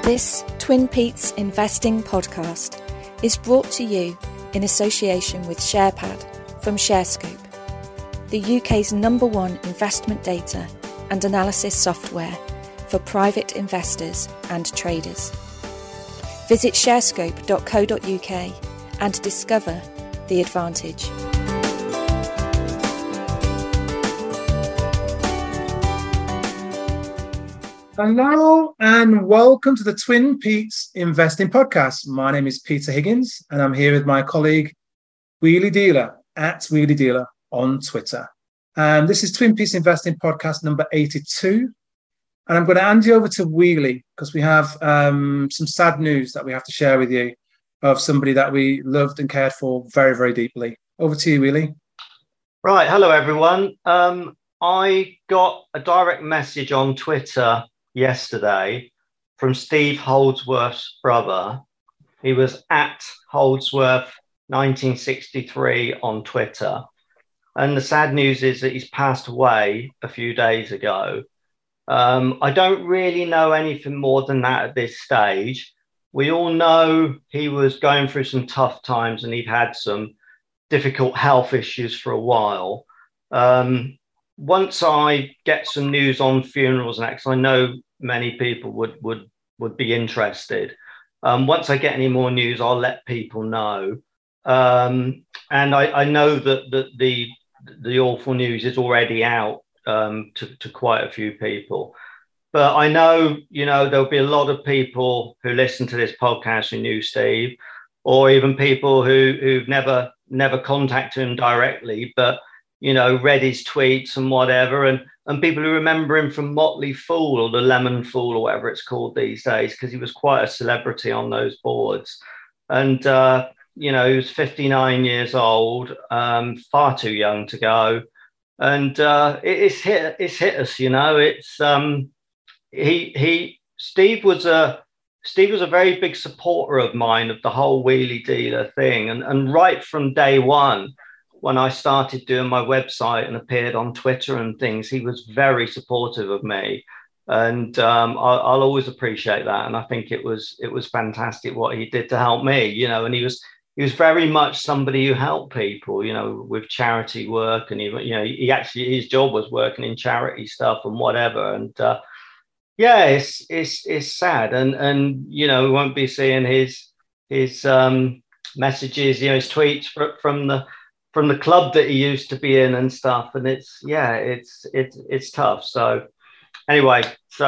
This Twin Peaks Investing podcast is brought to you in association with SharePad from ShareScope, the UK's #1 investment data and analysis software for private investors and traders. Visit sharescope.co.uk and discover the advantage. Hello and welcome to the Twin Peaks Investing Podcast. My name is Peter Higgins and I'm here with my colleague Wheelie Dealer at Wheelie Dealer on Twitter. And this is Twin Peaks Investing Podcast number 82. And I'm going to hand you over to Wheelie because we have some sad news that we have to share with you of somebody that we loved and cared for very, very deeply. Over to you, Wheelie. Right. Hello, everyone. I got a direct message on Twitter yesterday from Steve Holdsworth's brother. He was at Holdsworth 1963 on Twitter. And the sad news is that he's passed away a few days ago. I don't really know anything more than that at this stage. We all know he was going through some tough times and he'd had some difficult health issues for a while. Once I get some news on funerals next, I know many people would be interested. Once I get any more news, I'll let people know. And I know that the awful news is already out to quite a few people. But I know, there'll be a lot of people who listen to this podcast who knew Steve, or even people who've never contacted him directly, but read his tweets and whatever, and people who remember him from Motley Fool or the Lemon Fool or whatever it's called these days, because he was quite a celebrity on those boards. And, he was 59 years old, far too young to go. And it's hit us, Steve was a very big supporter of mine of the whole Wheelie Dealer thing. And right from day one, when I started doing my website and appeared on Twitter and things, he was very supportive of me. And I'll always appreciate that. And I think it was fantastic what he did to help me, and he was very much somebody who helped people, with charity work. And he actually, his job was working in charity stuff and whatever. And it's sad. And we won't be seeing his messages, his tweets from the club that he used to be in and stuff. And it's tough. So anyway,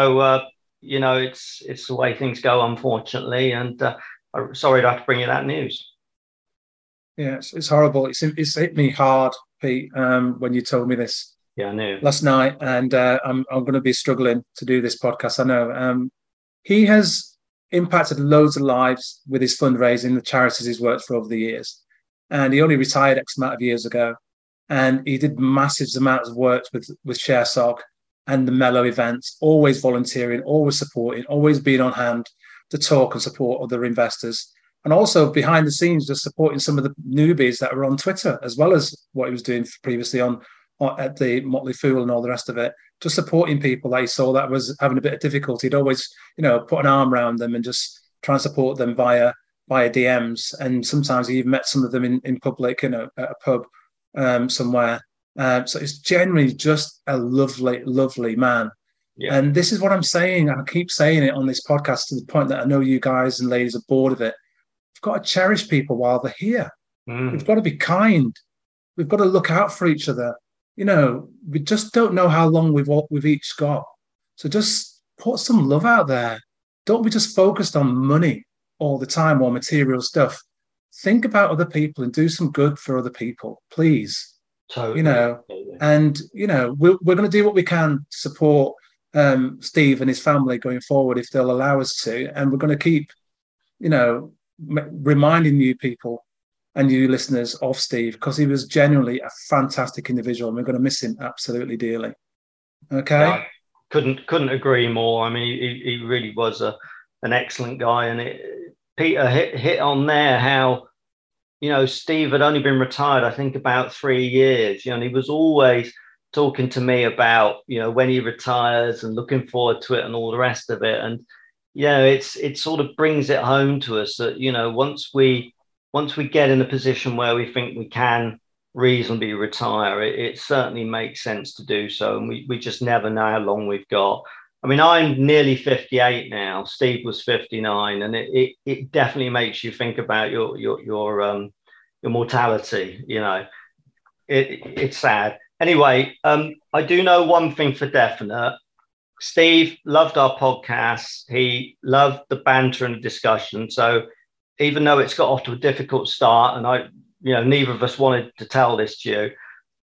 it's the way things go, unfortunately. And I'm sorry to have to bring you that news. Yeah, it's horrible. It's hit me hard, Pete, when you told me this. Yeah, I knew. Last night. And I'm going to be struggling to do this podcast. I know. He has impacted loads of lives with his fundraising, the charities he's worked for over the years. And he only retired X amount of years ago. And he did massive amounts of work with ShareSoc and the Mellow events, always volunteering, always supporting, always being on hand to talk and support other investors. And also behind the scenes, just supporting some of the newbies that were on Twitter, as well as what he was doing previously on at the Motley Fool and all the rest of it, just supporting people that he saw that was having a bit of difficulty. He'd always, put an arm around them and just try and support them via DMs, and sometimes he even met some of them in public, at a pub somewhere. So it's generally just a lovely, lovely man. Yeah. And this is what I'm saying. I keep saying it on this podcast to the point that I know you guys and ladies are bored of it. We've got to cherish people while they're here. We've got to be kind. We've got to look out for each other. We just don't know how long we've each got. So just put some love out there. Don't be just focused on money all the time or material stuff. Think about other people and do some good for other people, please. Totally. And we're going to do what we can to support Steve and his family going forward if they'll allow us to, and we're going to keep reminding you people and you listeners of Steve, because he was genuinely a fantastic individual and we're going to miss him absolutely dearly. Okay. Yeah, couldn't agree more. I mean, he really was an excellent guy. And Peter hit on there how, Steve had only been retired, I think, about 3 years. And he was always talking to me about, when he retires and looking forward to it and all the rest of it. And it sort of brings it home to us that, once we get in a position where we think we can reasonably retire, it certainly makes sense to do so. And we just never know how long we've got. I mean, I'm nearly 58 now. Steve was 59, and it definitely makes you think about your mortality. It's sad. Anyway, I do know one thing for definite. Steve loved our podcast. He loved the banter and the discussion. So even though it's got off to a difficult start, and neither of us wanted to tell this to you,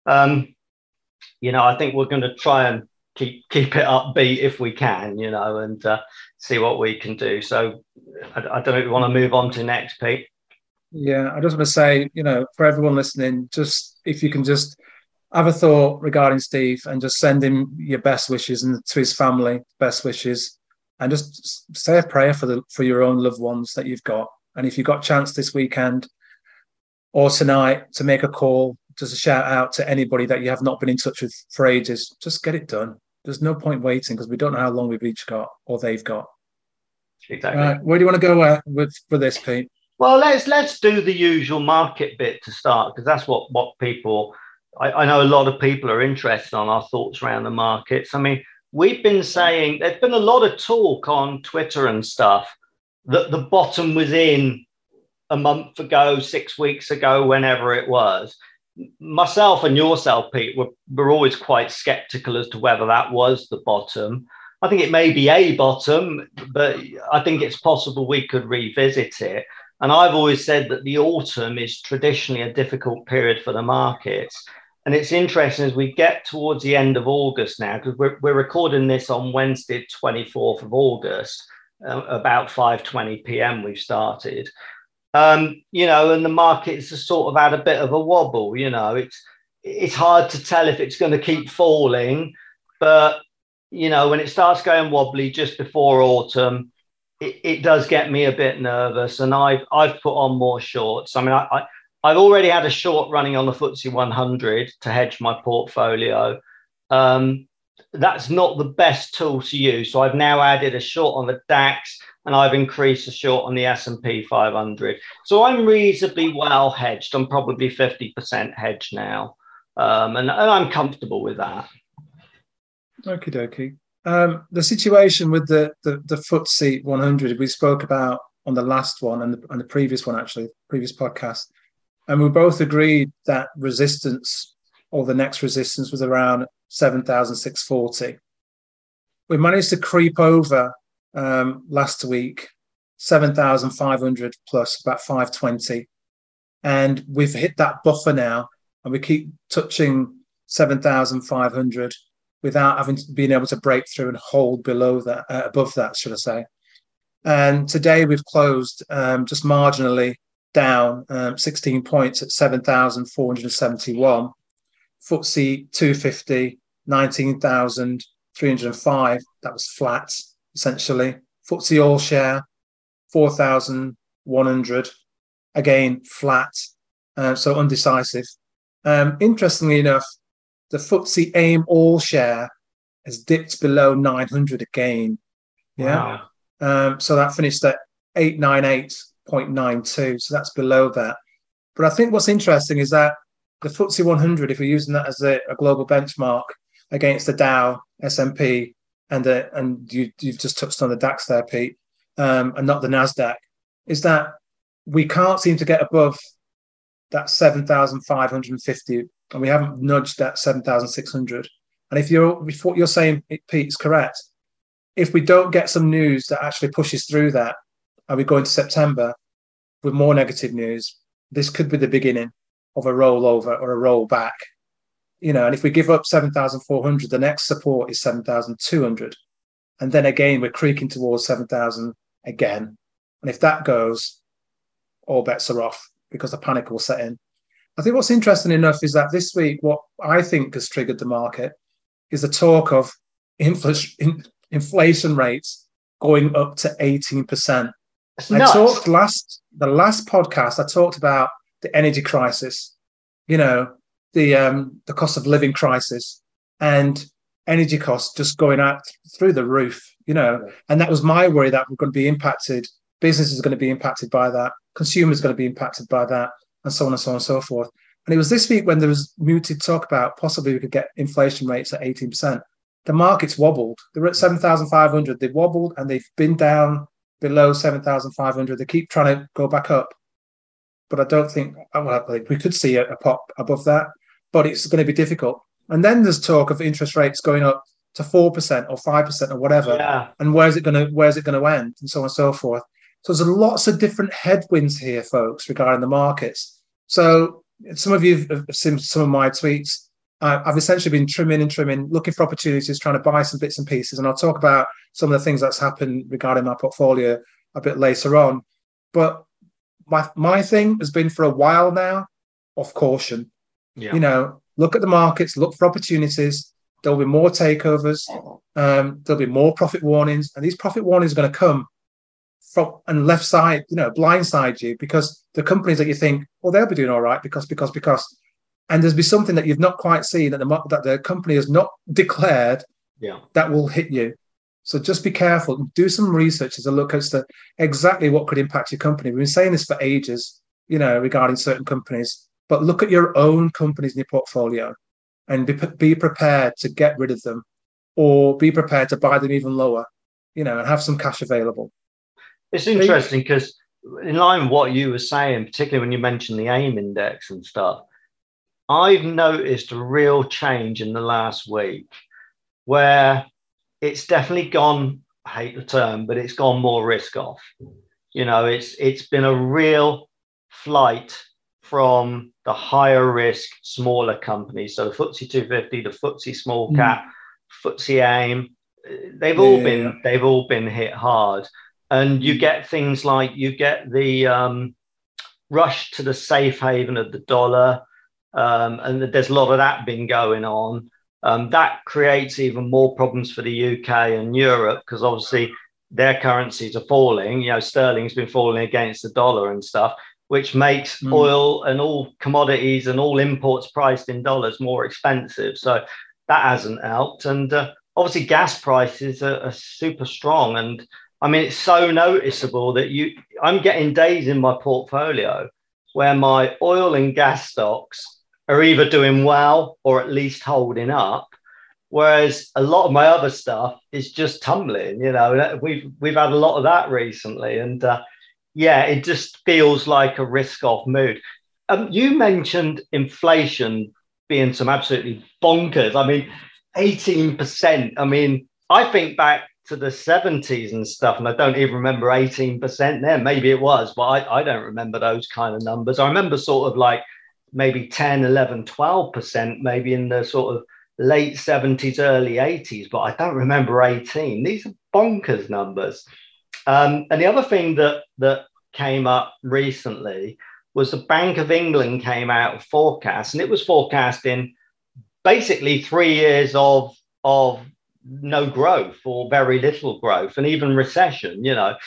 I think we're going to try and keep it upbeat if we can, and see what we can do. So I don't know if you want to move on to next, Pete. Yeah, I just want to say, for everyone listening, just if you can just have a thought regarding Steve and just send him your best wishes, and to his family, best wishes, and just say a prayer for your own loved ones that you've got. And if you've got a chance this weekend or tonight to make a call, just a shout out to anybody that you have not been in touch with for ages, just get it done. There's no point waiting, because we don't know how long we've each got or they've got. Exactly. Where do you want to go with this, Pete? Well, let's do the usual market bit to start, because that's what people. I know a lot of people are interested on our thoughts around the markets. I mean, we've been saying there's been a lot of talk on Twitter and stuff that the bottom was in a month ago, 6 weeks ago, whenever it was. Myself and yourself, Pete, we're always quite skeptical as to whether that was the bottom. I think it may be a bottom, but I think it's possible we could revisit it. And I've always said that the autumn is traditionally a difficult period for the markets. And it's interesting as we get towards the end of August now, because we're recording this on Wednesday, 24th of August, about 5:20 p.m. we've started. And the markets are sort of had a bit of a wobble. It's hard to tell if it's going to keep falling, but when it starts going wobbly just before autumn, it does get me a bit nervous, and I've put on more shorts. I mean, I've already had a short running on the FTSE 100 to hedge my portfolio. That's not the best tool to use, so I've now added a short on the DAX, and I've increased the short on the S&P 500. So I'm reasonably well hedged. I'm probably 50% hedged now, and I'm comfortable with that. Okie dokie. The situation with the FTSE 100 we spoke about on the last one and the previous one, actually, previous podcast. And we both agreed that resistance, or the next resistance, was around 7,640. We managed to creep over last week, 7,500 plus, about 520. And we've hit that buffer now, and we keep touching 7,500 without being able to break through and hold below that, above that, should I say. And today we've closed just marginally down 16 points at 7,471. FTSE 250, 19,305. That was flat, essentially. FTSE All Share, 4,100. Again, flat, so undecisive. Interestingly enough, the FTSE AIM All Share has dipped below 900 again. Yeah. Wow. So that finished at 898.92. So that's below that. But I think what's interesting is that the FTSE 100, if we're using that as a global benchmark against the Dow, S&P, and you've just touched on the DAX there, Pete, and not the NASDAQ, is that we can't seem to get above that 7,550, and we haven't nudged that 7,600. And if what you're saying, Pete, is correct, if we don't get some news that actually pushes through that, and we go into September with more negative news, this could be the beginning of a rollover or a rollback. And if we give up 7,400, the next support is 7,200. And then again, we're creaking towards 7,000 again. And if that goes, all bets are off, because the panic will set in. I think what's interesting enough is that this week, what I think has triggered the market is the talk of inflation rates going up to 18%. The last podcast, I talked about the energy crisis, the cost of living crisis. And energy costs just going out through the roof, and that was my worry, that we're going to be impacted. Business is going to be impacted by that. Consumers are going to be impacted by that, and so on and so on and so forth. And it was this week when there was muted talk about possibly we could get inflation rates at 18%. The markets wobbled. They were at 7,500. They wobbled and they've been down below 7,500. They keep trying to go back up. But I don't think, we could see a pop above that, but it's going to be difficult. And then there's talk of interest rates going up to 4% or 5% or whatever. Yeah. And where's it going to end, and so on and so forth. So there's lots of different headwinds here, folks, regarding the markets. So some of you have seen some of my tweets. I've essentially been trimming, looking for opportunities, trying to buy some bits and pieces. And I'll talk about some of the things that's happened regarding my portfolio a bit later on. But my thing has been for a while now of caution. Yeah. Look at the markets, look for opportunities. There'll be more takeovers. There'll be more profit warnings. And these profit warnings are going to come from and left side, blindside you, because the companies that you think, well, they'll be doing all right because. And there's be something that you've not quite seen that the company has not declared that will hit you. So just be careful. Do some research as a look as to exactly what could impact your company. We've been saying this for ages, regarding certain companies. But look at your own companies in your portfolio and be prepared to get rid of them, or be prepared to buy them even lower, and have some cash available. It's interesting because in line with what you were saying, particularly when you mentioned the AIM index and stuff, I've noticed a real change in the last week where it's definitely gone, I hate the term, but it's gone more risk off. It's been a real flight from the higher risk, smaller companies. So the FTSE 250, the FTSE small cap, FTSE AIM, they've all been hit hard. And you get things like the rush to the safe haven of the dollar. And there's a lot of that been going on. That creates even more problems for the UK and Europe, because obviously their currencies are falling. Sterling's been falling against the dollar and stuff, which makes oil and all commodities and all imports priced in dollars more expensive. So that hasn't helped. And obviously gas prices are super strong. And I mean, it's so noticeable that I'm getting days in my portfolio where my oil and gas stocks are either doing well or at least holding up, whereas a lot of my other stuff is just tumbling. We've had a lot of that recently, and it just feels like a risk-off mood. You mentioned inflation being some absolutely bonkers. I mean, 18%. I mean, I think back to the 70s and stuff, and I don't even remember 18% then. Maybe it was, but I don't remember those kind of numbers. I remember sort of like maybe 10, 11, 12%, maybe in the sort of late 70s, early 80s, but I don't remember 18. These are bonkers numbers. And the other thing that came up recently was the Bank of England came out with forecasts, and it was forecasting basically 3 years of no growth or very little growth, and even recession,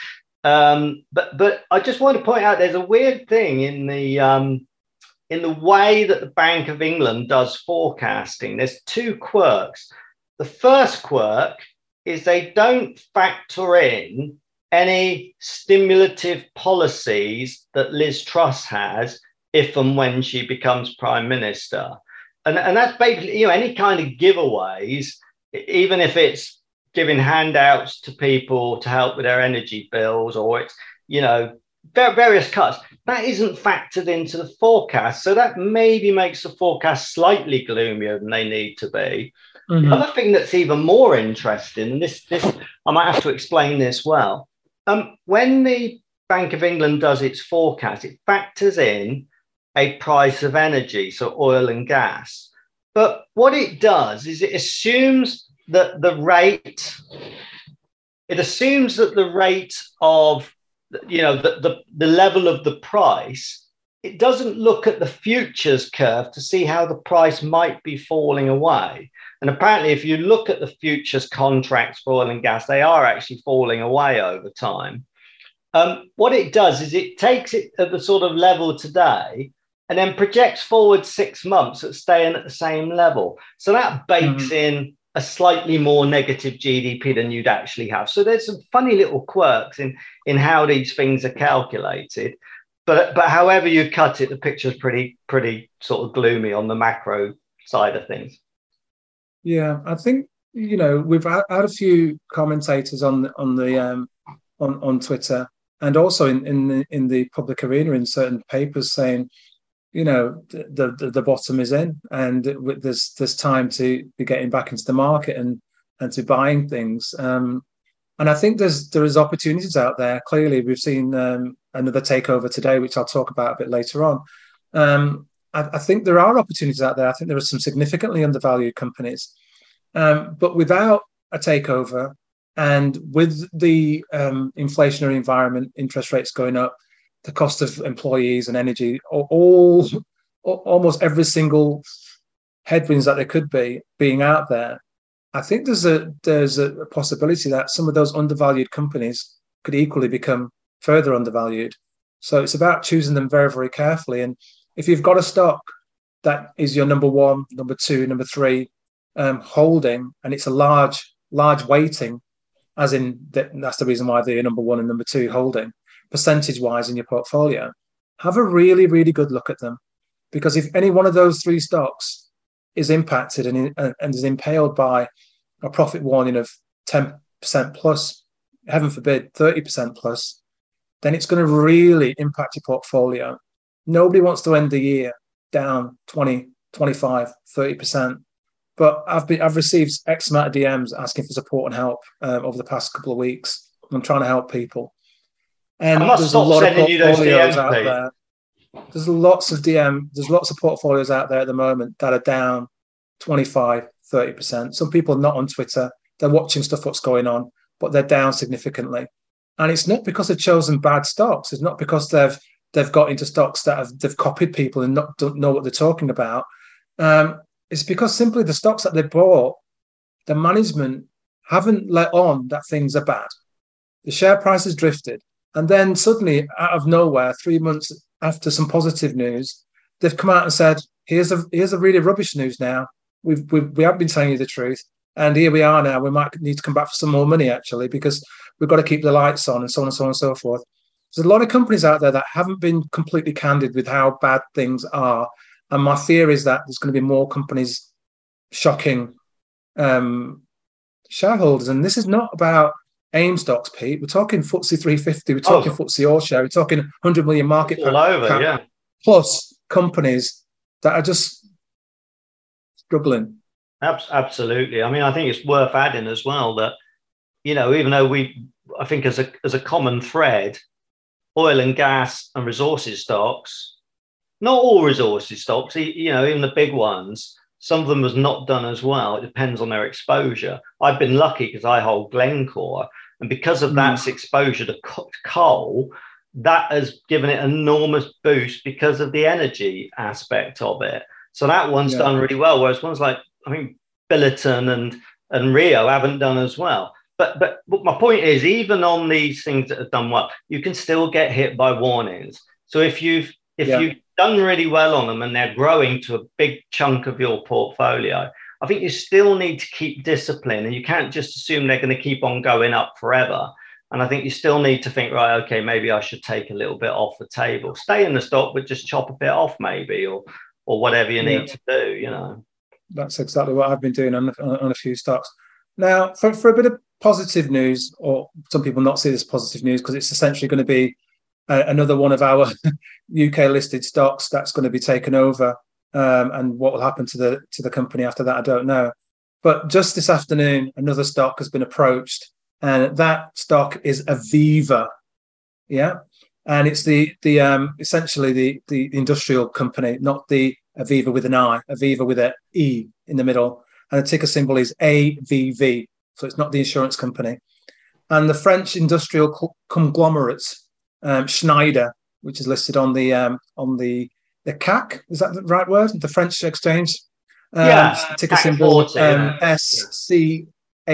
But I just want to point out there's a weird thing in the way that the Bank of England does forecasting. There's two quirks. The first quirk is they don't factor in any stimulative policies that Liz Truss has if and when she becomes Prime Minister. And that's basically, any kind of giveaways, even if it's giving handouts to people to help with their energy bills, or it's, various cuts, that isn't factored into the forecast. So that maybe makes the forecast slightly gloomier than they need to be. Mm-hmm. The other thing that's even more interesting, and this I might have to explain this well, when the Bank of England does its forecast, it factors in a price of energy, so oil and gas. But what it does is it assumes that the rate of, the level of the price, it doesn't look at the futures curve to see how the price might be falling away. And apparently, if you look at the futures contracts for oil and gas, they are actually falling away over time. What it does is it takes it at the sort of level today and then projects forward 6 months at staying at the same level. So that bakes in a slightly more negative GDP than you'd actually have. So there's some funny little quirks in how these things are calculated. But however you cut it, the picture's pretty sort of gloomy on the macro side of things. Yeah, I think, we've had a few commentators on Twitter, and also in the public arena in certain papers saying, the bottom is in, and there's time to be getting back into the market and to buying things. And I think there is opportunities out there. Clearly, we've seen another takeover today, which I'll talk about a bit later on. I think there are opportunities out there. I think there are some significantly undervalued companies. But without a takeover, and with the inflationary environment, interest rates going up, the cost of employees and energy, almost every single headwinds that there could be being out there, I think there's a possibility that some of those undervalued companies could equally become further undervalued. So it's about choosing them very, very carefully. And if you've got a stock that is your number one, number two, number three holding, and it's a large weighting, as in that's the reason why they're your number one and number two holding, percentage-wise in your portfolio, have a really, really good look at them. Because if any one of those three stocks is impacted and is impaled by a profit warning of 10% plus, heaven forbid, 30% plus, then it's going to really impact your portfolio. Nobody wants to end the year down 20, 25, 30%. But I've received X amount of DMs asking for support and help over the past couple of weeks. I'm trying to help people. And there's a lot of portfolios out there. There's lots of portfolios out there at the moment that are down 25, 30%. Some people are not on Twitter. They're watching stuff, what's going on, but they're down significantly. And it's not because they've chosen bad stocks. It's not because they've got into stocks that they've copied people and don't know what they're talking about. It's because simply the stocks that they bought, the management haven't let on that things are bad. The share price has drifted. And then suddenly, out of nowhere, 3 months after some positive news, they've come out and said, here's a really rubbish news now. We haven't been telling you the truth. And here we are now. We might need to come back for some more money, actually, because we've got to keep the lights on and so on and so on and so forth. There's a lot of companies out there that haven't been completely candid with how bad things are. And my fear is that there's going to be more companies shocking shareholders. And this is not about AIM stocks, Pete. We're talking FTSE 350. We're talking FTSE All Share. We're talking 100 million market all over, yeah. Plus companies that are just struggling. Absolutely. I mean, I think it's worth adding as well that, even though I think as a common thread, oil and gas and resources stocks, not all resources stocks, even the big ones, some of them has not done as well. It depends on their exposure. I've been lucky because I hold Glencore, and because of that's exposure to coal, that has given it an enormous boost because of the energy aspect of it. So that one's done really well, whereas ones like, I think, Billiton and Rio haven't done as well. But my point is, even on these things that have done well, you can still get hit by warnings. So if you've done really well on them and they're growing to a big chunk of your portfolio, I think you still need to keep discipline, and you can't just assume they're going to keep on going up forever. And I think you still need to think, right, okay, maybe I should take a little bit off the table, stay in the stock, but just chop a bit off maybe, or whatever you need to do, That's exactly what I've been doing on a few stocks. Now, for a bit of positive news, or some people not see this positive news because it's essentially going to be another one of our UK listed stocks that's going to be taken over, and what will happen to the company after that, I don't know. But just this afternoon, another stock has been approached, and that stock is Aviva, and it's the essentially the industrial company, not the Aviva with an I, Aviva with an E in the middle, and the ticker symbol is AVV, so it's not the insurance company. And the French industrial conglomerate Schneider, which is listed on the CAC, is that the right word? The French exchange. Ticker symbol SCHN.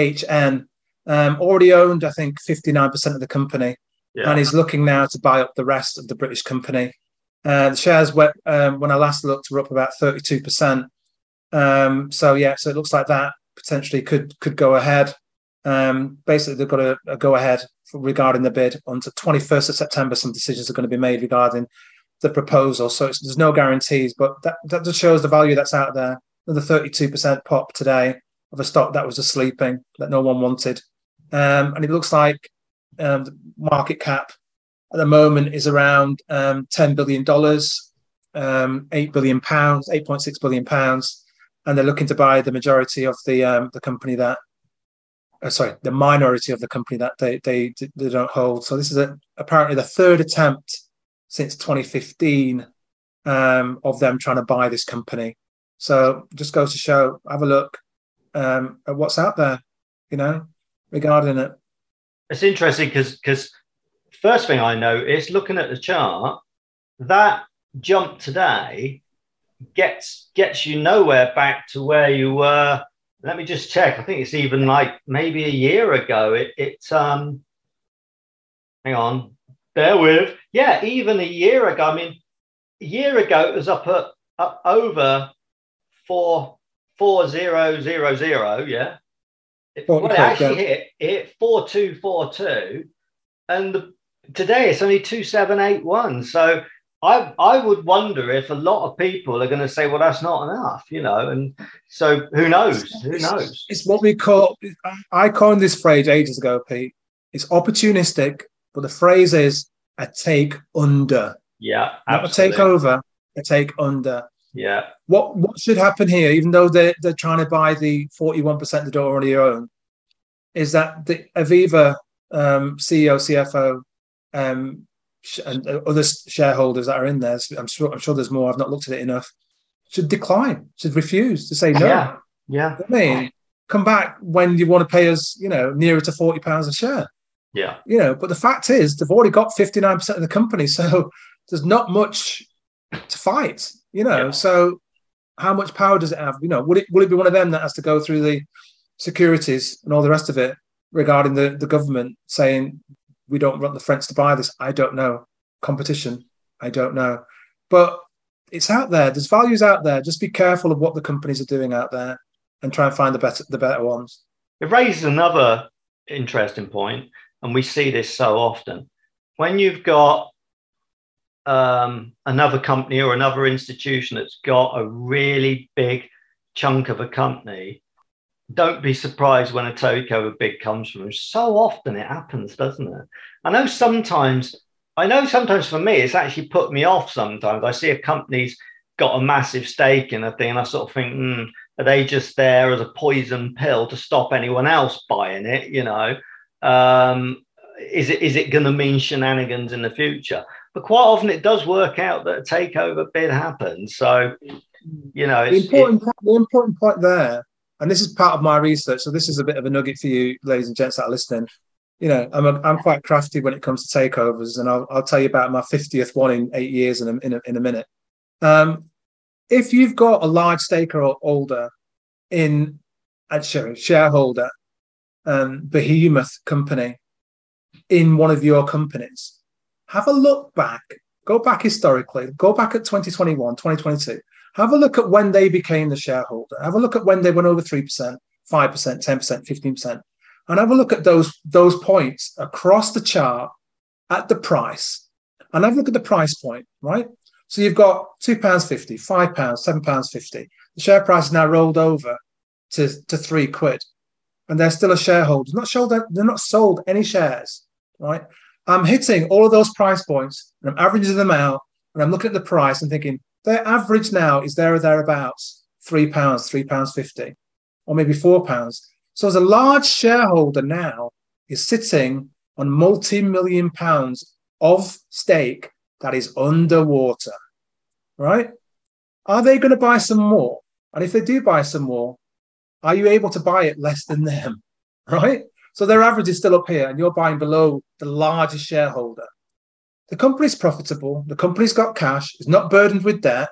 Already owned, I think, 59% of the company, and is looking now to buy up the rest of the British company. The shares, when I last looked, were up about 32%. So it looks like that potentially could go ahead. Basically, they've got a go ahead regarding the bid. On the 21st of September, some decisions are going to be made regarding the proposal. So there's no guarantees, but that just shows the value that's out there. Another 32% pop today of a stock that was just sleeping, that no one wanted. And it looks like the market cap at the moment is around $10 billion, £8 billion, £8.6 billion. And they're looking to buy the majority of the company that, the minority of the company that they don't hold. So this is apparently the third attempt since 2015 of them trying to buy this company. So just goes to show, have a look at what's out there, regarding it. It's interesting because first thing I noticed, looking at the chart, that jump today gets you nowhere back to where you were. Let me just check. I think it's even like maybe a year ago. Hang on, bear with. Yeah, even a year ago. I mean, a year ago it was up over 44000. Yeah. It actually hit 4242, and today it's only 2781. So I would wonder if a lot of people are going to say, well, that's not enough, and so who knows? It's what we call, I coined this phrase ages ago, Pete. It's opportunistic, but the phrase is a take under. Yeah, not absolutely. A takeover, a take under. Yeah. What should happen here, even though they're trying to buy the 41% they don't already own, is that the Aviva CEO, CFO, and other shareholders that are in there, I'm sure there's more, I've not looked at it enough, should decline, should refuse to say no. Yeah. I mean, come back when you want to pay us, nearer to £40 a share. Yeah. But the fact is, they've already got 59% of the company, so there's not much to fight. So how much power does it have? Will it be one of them that has to go through the securities and all the rest of it regarding the government saying we don't want the French to buy this? I don't know. Competition, I don't know. But it's out there. There's values out there. Just be careful of what the companies are doing out there and try and find the better ones. It raises another interesting point, and we see this so often. When you've got another company or another institution that's got a really big chunk of a company, don't be surprised when a takeover bid comes from them. So often it happens, doesn't it? I know sometimes for me, it's actually put me off sometimes. I see a company's got a massive stake in a thing, and I sort of think, are they just there as a poison pill to stop anyone else buying it? Is it going to mean shenanigans in the future? But quite often it does work out that a takeover bid happens. So, the important point there, and this is part of my research, so this is a bit of a nugget for you, ladies and gents that are listening. I'm quite crafty when it comes to takeovers, and I'll tell you about my 50th one in 8 years in a minute. If you've got a large stakeholder in a shareholder, behemoth company in one of your companies, have a look back, go back historically, go back at 2021, 2022. Have a look at when they became the shareholder. Have a look at when they went over 3%, 5%, 10%, 15%. And have a look at those points across the chart at the price. And have a look at the price point, right? So you've got £2.50, £5, £7.50. The share price is now rolled over to £3. And they're still a shareholder. They're not sold any shares, right? I'm hitting all of those price points and I'm averaging them out, and I'm looking at the price and thinking their average now is there or thereabouts £3, £3.50, or maybe £4. So as a large shareholder now is sitting on multi-million pounds of stake that is underwater, right? Are they going to buy some more? And if they do buy some more, are you able to buy it less than them, right? So their average is still up here and you're buying below the largest shareholder. The company's profitable. The company's got cash. It's not burdened with debt.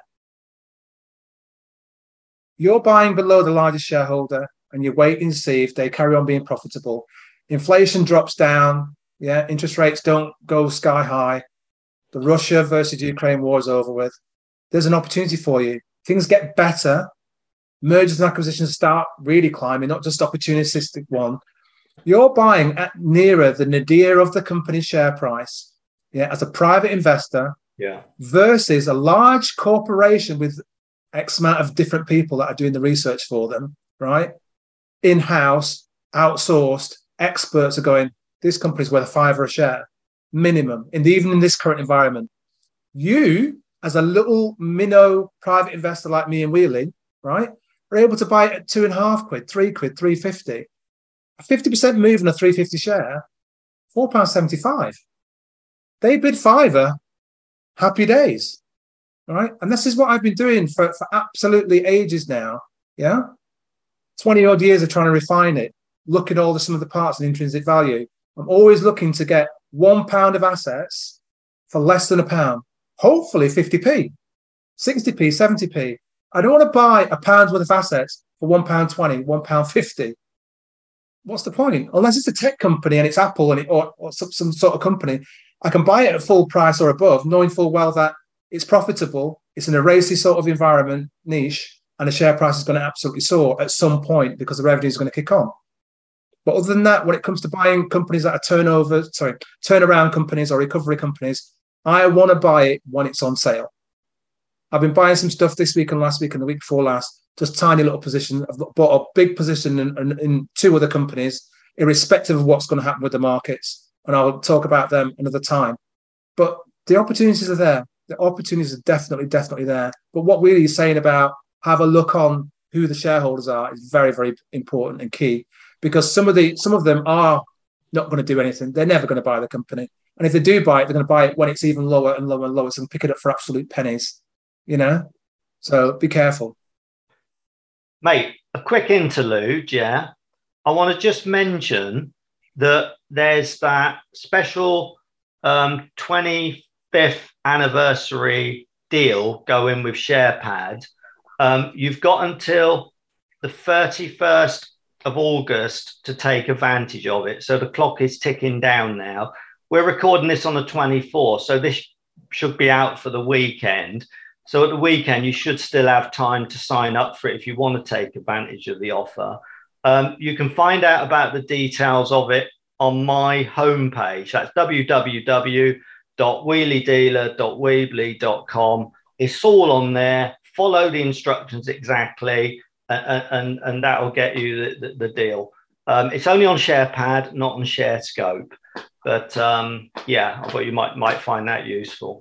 You're buying below the largest shareholder and you're waiting to see if they carry on being profitable. Inflation drops down. Yeah, interest rates don't go sky high. The Russia versus Ukraine war is over with. There's an opportunity for you. Things get better. mergers and acquisitions start really climbing, not just opportunistic one, you're buying at nearer the nadir of the company's share price, as a private investor, versus a large corporation with X amount of different people that are doing the research for them, right? In-house, outsourced, experts are going, this company's worth $5 a share, minimum, even in this current environment. You, as a little minnow private investor like me and Wheelie, right, are able to buy it at £2.5, £3, £3.50. A 50% move in a £3.50 share, £4.75. They bid £5, happy days. All right. And this is what I've been doing for absolutely ages now. 20 odd years of trying to refine it, look at all some of the parts and intrinsic value. I'm always looking to get £1 of assets for less than £1. Hopefully 50p, 60p, 70p. I don't want to buy a pound's worth of assets for £1.20, £1.50. What's the point? Unless it's a tech company and it's Apple or some sort of company, I can buy it at full price or above, knowing full well that it's profitable, it's in a racy sort of environment, niche, and the share price is going to absolutely soar at some point because the revenue is going to kick on. But other than that, when it comes to buying companies that are turnaround companies or recovery companies, I want to buy it when it's on sale. I've been buying some stuff this week and last week and the week before last, just tiny little position. I've bought a big position in two other companies, irrespective of what's going to happen with the markets. And I'll talk about them another time. But the opportunities are there. The opportunities are definitely there. But what Wheelie is saying about have a look on who the shareholders are is very, very important and key, because some of them are not going to do anything. They're never going to buy the company. And if they do buy it, they're going to buy it when it's even lower and lower and lower. So pick it up for absolute pennies, So be careful. Mate, a quick interlude, I want to just mention that there's that special 25th anniversary deal going with SharePad. You've got until the 31st of August to take advantage of it. So the clock is ticking down now. We're recording this on the 24th, so this should be out for the weekend. So at the weekend, you should still have time to sign up for it if you want to take advantage of the offer. You can find out about the details of it on my homepage. That's www.wheeliedealer.weebly.com. It's all on there. Follow the instructions exactly, and that will get you the deal. It's only on SharePad, not on ShareScope. But I thought you might find that useful.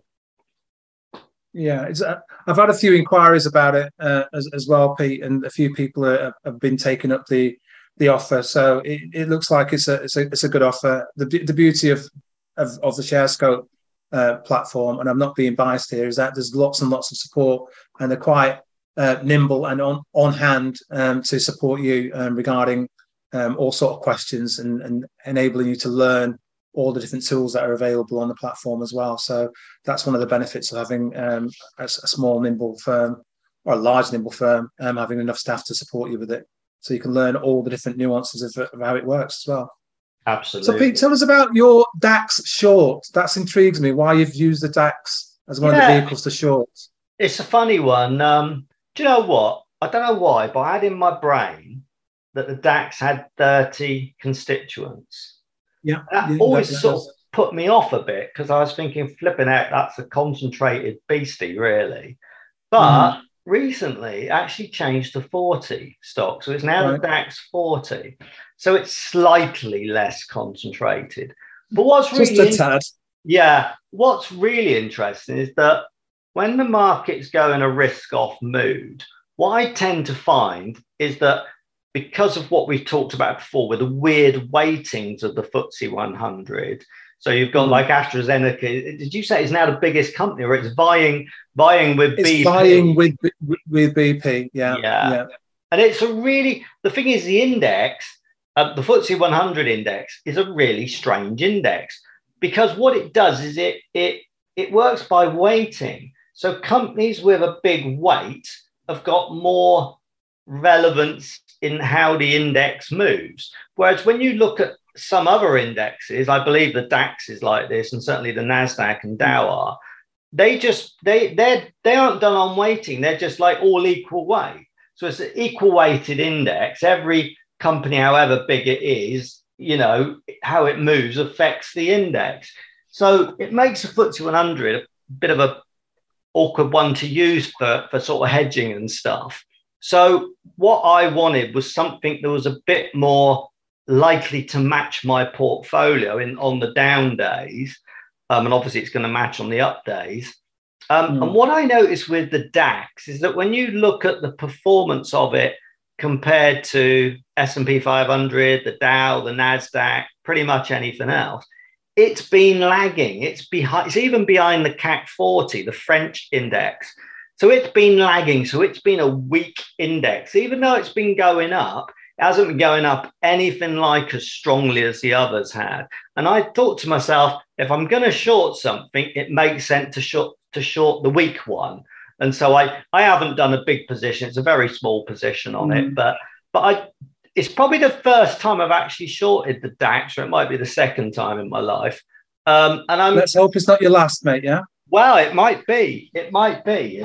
Yeah, I've had a few inquiries about it as well, Pete, and a few people have been taking up the offer. So it looks like it's a good offer. The beauty of the ShareScope platform, and I'm not being biased here, is that there's lots and lots of support, and they're quite nimble and on hand to support you regarding all sort of questions and enabling you to learn all the different tools that are available on the platform as well. So that's one of the benefits of having a small, nimble firm or a large, nimble firm, having enough staff to support you with it. So you can learn all the different nuances of how it works as well. Absolutely. So Pete, tell us about your DAX short. That intrigues me, why you've used the DAX as one of the vehicles to short. It's a funny one. Do you know what? I don't know why, but I had in my brain that the DAX had 30 constituents. Yeah, that always sort of put me off a bit, because I was thinking, flipping out, that's a concentrated beastie, really. But recently, it actually changed to 40 stock. So it's now the DAX 40. So it's slightly less concentrated. But what's really just a tad. Yeah, what's really interesting is that when the markets go in a risk-off mood, what I tend to find is that because of what we've talked about before with the weird weightings of the FTSE 100. So you've got like AstraZeneca. Did you say it's now the biggest company, or it's vying with BP? It's vying with BP, yeah. And it's the thing is, the index, the FTSE 100 index, is a really strange index, because what it does is it works by weighting. So companies with a big weight have got more relevance in how the index moves. Whereas when you look at some other indexes, I believe the DAX is like this, and certainly the NASDAQ and Dow are, they aren't done on weighting. They're just like all equal weight. So it's an equal weighted index. Every company, however big it is, how it moves affects the index. So it makes the FTSE 100 a bit of a awkward one to use for sort of hedging and stuff. So what I wanted was something that was a bit more likely to match my portfolio on the down days. And obviously it's going to match on the up days. And what I noticed with the DAX is that when you look at the performance of it compared to S&P 500, the Dow, the NASDAQ, pretty much anything else, it's been lagging. It's even behind the CAC 40, the French index. So it's been lagging. So it's been a weak index. Even though it's been going up, it hasn't been going up anything like as strongly as the others had. And I thought to myself, if I'm going to short something, it makes sense to short the weak one. And so I haven't done a big position. It's a very small position on it, but it's probably the first time I've actually shorted the DAX, or it might be the second time in my life. Let's hope it's not your last, mate. Yeah. Well, it might be. It might be.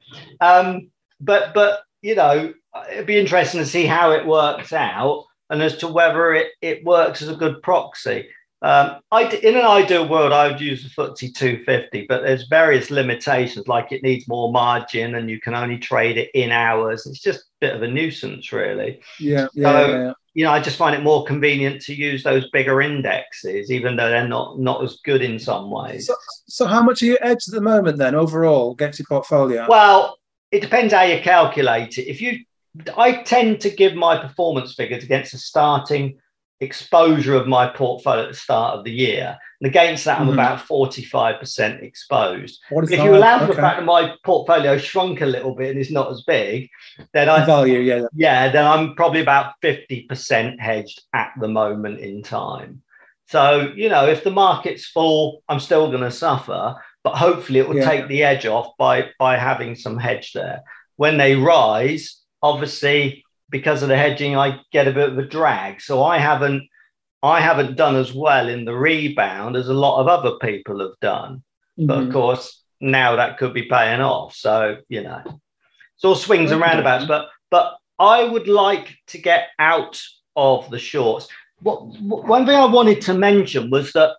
But it'd be interesting to see how it works out, and as to whether it works as a good proxy. In an ideal world, I would use the FTSE 250, but there's various limitations, like it needs more margin and you can only trade it in hours. It's just a bit of a nuisance, really. Yeah. I just find it more convenient to use those bigger indexes, even though they're not as good in some ways. So how much are you hedged at the moment then, overall, against your portfolio? Well, it depends how you calculate it. I tend to give my performance figures against the starting exposure of my portfolio at the start of the year. And against that, I'm about 45% exposed. If you allow for the fact that my portfolio shrunk a little bit and is not as big, then then I'm probably about 50% hedged at the moment in time. So, if the market's full, I'm still going to suffer, but hopefully it will take the edge off by having some hedge there. When they rise, obviously, because of the hedging, I get a bit of a drag. So I haven't done as well in the rebound as a lot of other people have done. But of course, now that could be paying off. So, it's all swings and roundabouts. But I would like to get out of the shorts. One thing I wanted to mention was that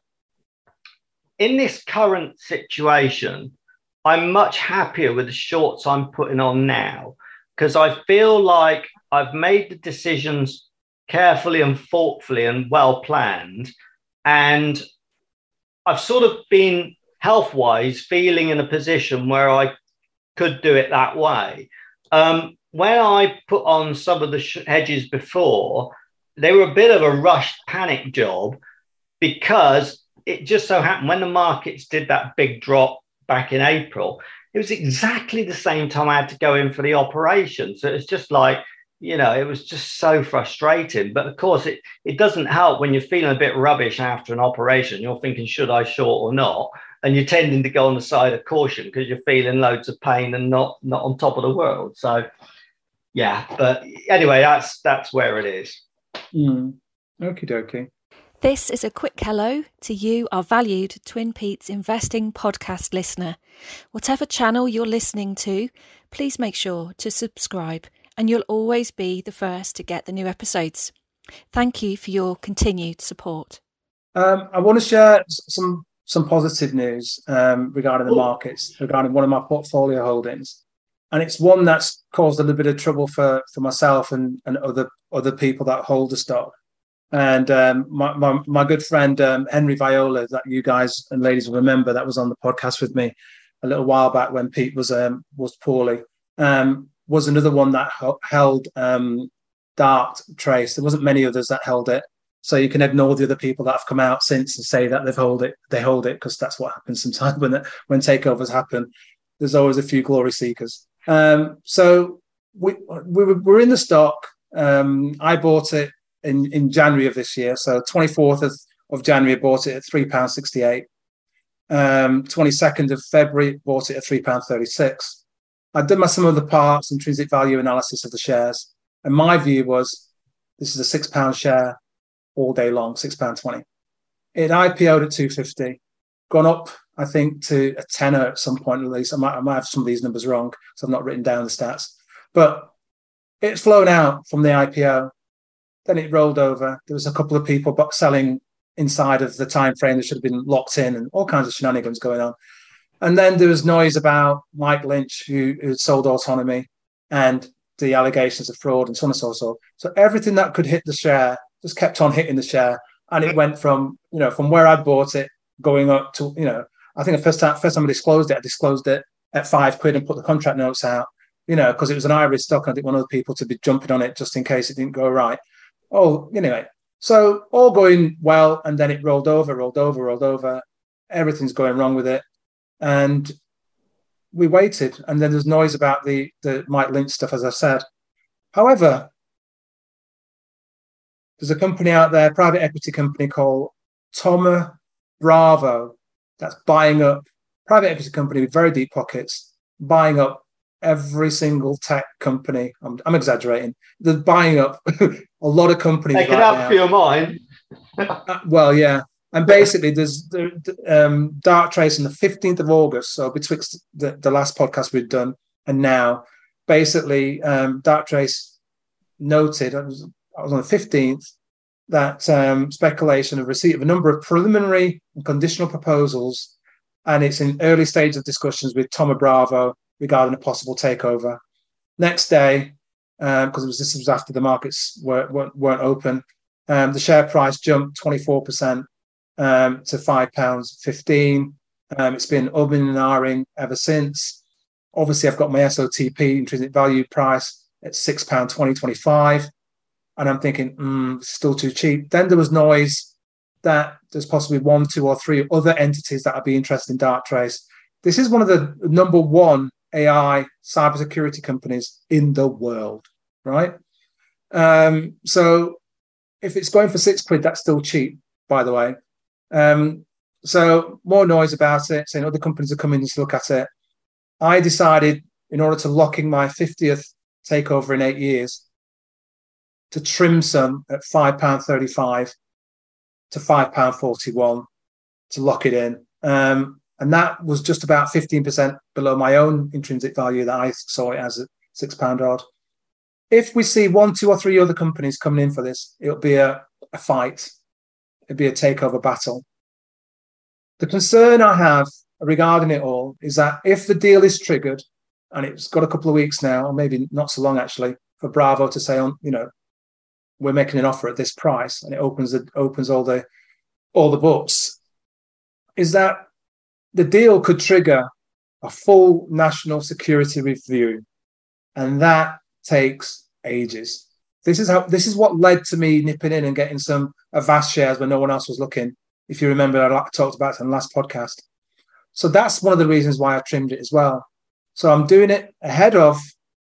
in this current situation, I'm much happier with the shorts I'm putting on now, because I feel like I've made the decisions carefully and thoughtfully and well planned. And I've sort of been health-wise feeling in a position where I could do it that way. When I put on some of the hedges before, they were a bit of a rushed panic job, because it just so happened when the markets did that big drop back in April, it was exactly the same time I had to go in for the operation. So it's just like, it was just so frustrating. But of course, it doesn't help when you're feeling a bit rubbish after an operation. You're thinking, should I short or not? And you're tending to go on the side of caution because you're feeling loads of pain and not on top of the world. So, yeah. But anyway, that's where it is. Okie dokie. This is a quick hello to you, our valued Twin Peaks Investing podcast listener. Whatever channel you're listening to, please make sure to subscribe, and you'll always be the first to get the new episodes. Thank you for your continued support. I want to share some positive news regarding the markets, regarding one of my portfolio holdings. And it's one that's caused a little bit of trouble for myself and other people that hold the stock. And my good friend Henry Viola, that you guys and ladies will remember, that was on the podcast with me a little while back when Pete was poorly, was another one that held Dart Trace. There wasn't many others that held it, so you can ignore the other people that have come out since and say that they hold it, because that's what happens sometimes when takeovers happen. There's always a few glory seekers. So we're in the stock. I bought it in January of this year. So 24th of January, bought it at £3.68. 22nd of February, bought it at £3.36. I'd done my sum of the parts, intrinsic value analysis of the shares. And my view was, this is a £6 share all day long, £6.20. It IPO'd at 250, gone up, I think, to a tenner at some point at least. I might have some of these numbers wrong, so I've not written down the stats. But It's flown out from the IPO. Then it rolled over. There was a couple of people selling inside of the time frame that should have been locked in, and all kinds of shenanigans going on. And then there was noise about Mike Lynch, who sold Autonomy, and the allegations of fraud and so on and so forth. So everything that could hit the share just kept on hitting the share. And it went from, from where I bought it going up to, I think the first time I disclosed it at £5 and put the contract notes out, because it was an Irish stock. And I didn't want other people to be jumping on it just in case it didn't go right. Oh, anyway, so all going well. And then it rolled over. Everything's going wrong with it. And we waited. And then there's noise about the Mike Lynch stuff, as I said. However, there's a company out there, private equity company called Thoma Bravo, that's buying up, private equity company with very deep pockets, buying up every single tech company. I'm exaggerating. They're buying up a lot of companies. They can have your mind. Well, yeah. And basically, there's Darktrace on the 15th of August. So betwixt the last podcast we've done and now, basically, Darktrace noted, I was on the 15th, that speculation of receipt of a number of preliminary and conditional proposals, and it's in early stages of discussions with Thoma Bravo regarding a possible takeover. Next day, because this was after the markets weren't open, the share price jumped 24% to £5.15. It's been umming and ahhing ever since. Obviously, I've got my SOTP, intrinsic value price, at £6.25. And I'm thinking, still too cheap. Then there was noise that there's possibly 1, 2, or 3 other entities that would be interested in Darktrace. This is one of the number one AI cybersecurity companies in the world, right? So if it's going for £6, that's still cheap, by the way. So more noise about it, saying other companies are coming to look at it. I decided, in order to lock in my 50th takeover in 8 years, to trim some at £5.35 to £5.41 to lock it in. And that was just about 15% below my own intrinsic value that I saw it as at £6 odd. If we see 1, 2, or 3 other companies coming in for this, it'll be a fight. It'll be a takeover battle. The concern I have regarding it all is that if the deal is triggered, and it's got a couple of weeks now, or maybe not so long actually, for Bravo to say, we're making an offer at this price, and it opens all the books, is that the deal could trigger a full national security review, and that takes ages. This is what led to me nipping in and getting some Avast shares when no one else was looking. If you remember, I talked about it in the last podcast. So that's one of the reasons why I trimmed it as well. So I'm doing it ahead of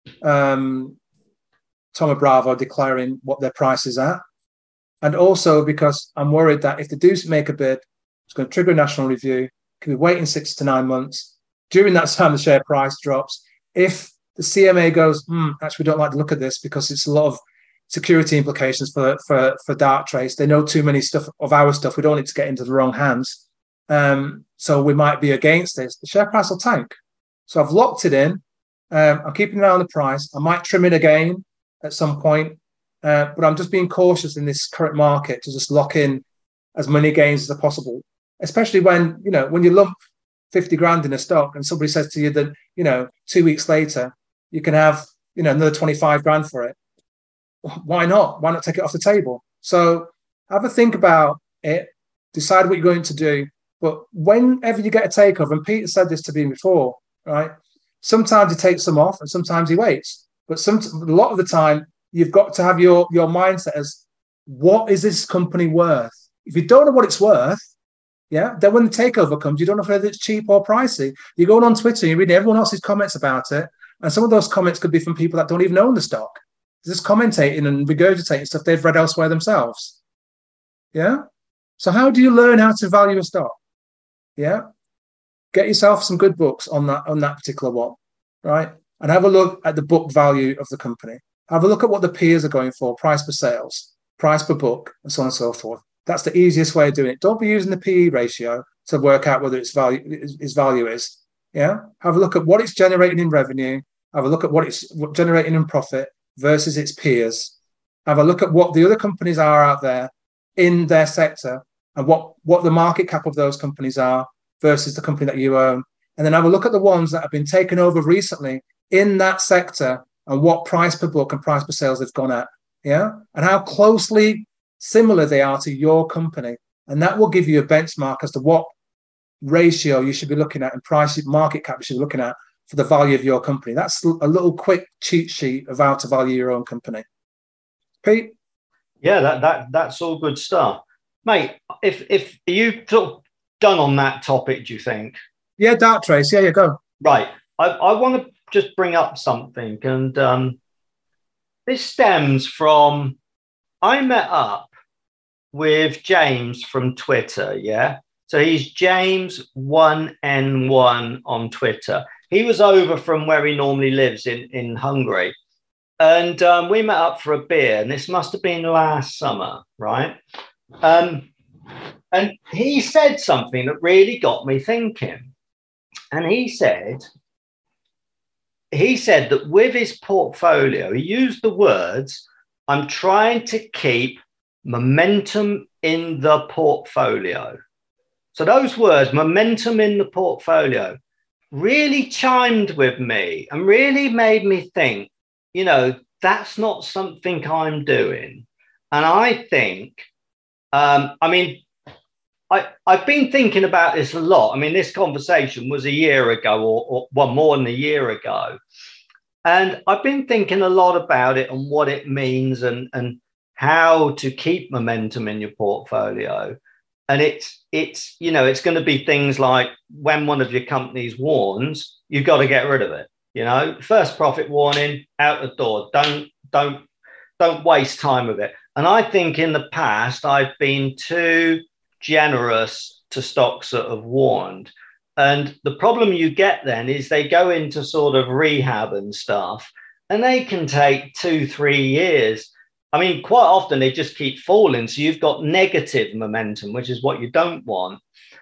Thoma Bravo declaring what their price is at. And also because I'm worried that if they do make a bid, it's going to trigger a national review. Can be waiting 6 to 9 months. During that time, the share price drops. If the CMA goes, actually, we don't like to look at this because it's a lot of security implications for Darktrace. They know too many stuff of our stuff. We don't need to get into the wrong hands. So we might be against this. The share price will tank. So I've locked it in. I'm keeping an eye on the price. I might trim it again at some point, but I'm just being cautious in this current market to just lock in as many gains as possible, especially when you lump 50 grand in a stock and somebody says to you that 2 weeks later you can have another 25 grand for it. Why not take it off the table? So have a think about it, decide what you're going to do. But whenever you get a takeover, and Peter said this to me before, right? Sometimes he takes them off and sometimes he waits. But a lot of the time, you've got to have your mindset as, what is this company worth? If you don't know what it's worth, then when the takeover comes, you don't know whether it's cheap or pricey. You're going on Twitter, you're reading everyone else's comments about it, and some of those comments could be from people that don't even own the stock. They're just commentating and regurgitating stuff they've read elsewhere themselves. Yeah? So how do you learn how to value a stock? Yeah? Get yourself some good books on that particular one, right? And have a look at the book value of the company. Have a look at what the peers are going for, price per sales, price per book, and so on and so forth. That's the easiest way of doing it. Don't be using the PE ratio to work out whether its value is. Yeah. Have a look at what it's generating in revenue. Have a look at what it's generating in profit. versus its peers. Have a look at what the other companies are out there in their sector and what the market cap of those companies are versus the company that you own. And then have a look at the ones that have been taken over recently in that sector and what price per book and price per sales they've gone at. Yeah. And how closely similar they are to your company. And that will give you a benchmark as to what ratio you should be looking at and price market cap you should be looking at for the value of your company. That's a little quick cheat sheet of how to value your own company. Pete? Yeah, that's all good stuff. Mate, if you sort of done on that topic, do you think? Yeah, Darktrace. Yeah, go. Right. I want to just bring up something. And this stems from, I met up with James from Twitter, yeah? So he's James1N1 on Twitter. He was over from where he normally lives in Hungary. And we met up for a beer, and this must have been last summer, right? And he said something that really got me thinking. And he said that with his portfolio, he used the words, "I'm trying to keep momentum in the portfolio." So those words, momentum in the portfolio, really chimed with me and really made me think, you know, that's not something I'm doing. And I think, I've been thinking about this a lot. I mean, this conversation was a year ago or more than a year ago. And I've been thinking a lot about it and what it means and how to keep momentum in your portfolio. And it's going to be things like when one of your companies warns, you've got to get rid of it. You know, first profit warning, out the door. Don't waste time with it. And I think in the past, I've been too generous to stocks that have warned. And the problem you get then is they go into sort of rehab and stuff, and they can take 2-3 years. I mean, quite often they just keep falling. So you've got negative momentum, which is what you don't want.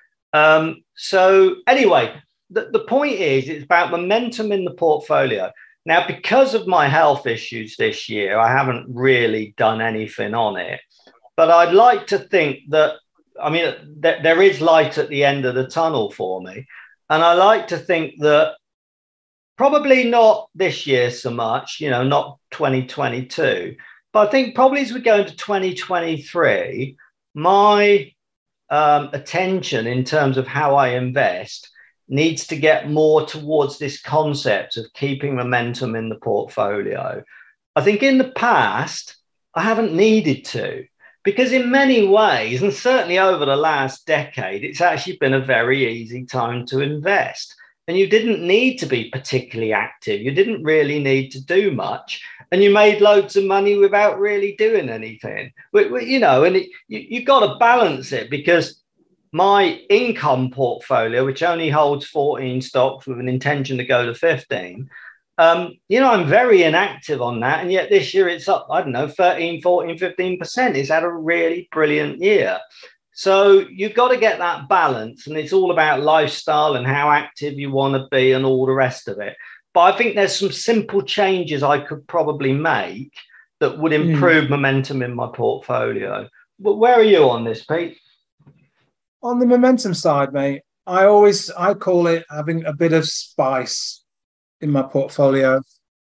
So anyway, the point is it's about momentum in the portfolio. Now, because of my health issues this year, I haven't really done anything on it. But I'd like to think that, there is light at the end of the tunnel for me. And I like to think that probably not this year so much, not 2022. But I think probably as we go into 2023, my attention in terms of how I invest needs to get more towards this concept of keeping momentum in the portfolio. I think in the past, I haven't needed to, because in many ways, and certainly over the last decade, it's actually been a very easy time to invest. And you didn't need to be particularly active. You didn't really need to do much. And you made loads of money without really doing anything. You've got to balance it, because my income portfolio, which only holds 14 stocks with an intention to go to 15, I'm very inactive on that. And yet this year it's up, 13, 14, 15%. It's had a really brilliant year. So you've got to get that balance. And it's all about lifestyle and how active you want to be and all the rest of it. But I think there's some simple changes I could probably make that would improve momentum in my portfolio. But where are you on this, Pete? On the momentum side, mate, I call it having a bit of spice in my portfolio.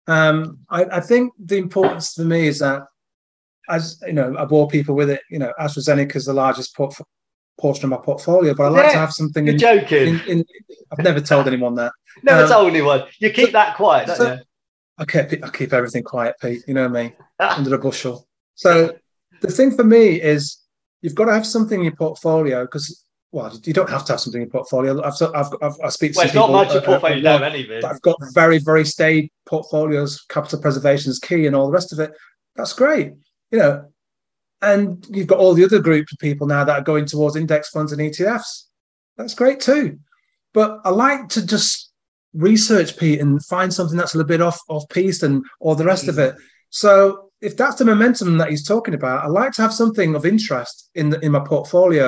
I think the importance for me is that, as you know, I bore people with it. AstraZeneca is the largest portion of my portfolio, but I like to have something. You're joking. I've never told anyone that. Never told anyone. You keep that quiet, don't you? I keep everything quiet, Pete. You know me, under a bushel. So the thing for me is you've got to have something in your portfolio, because, well, you don't have to have something in your portfolio. I speak to some people. Well, it's not much your portfolio, you don't have anything. I've got very, very staid portfolios, capital preservation is key and all the rest of it. That's great, And you've got all the other groups of people now that are going towards index funds and ETFs. That's great too. But I like to just research, Pete, and find something that's a little bit off piece and all the rest of it. So if that's the momentum that he's talking about, I like to have something of interest in my portfolio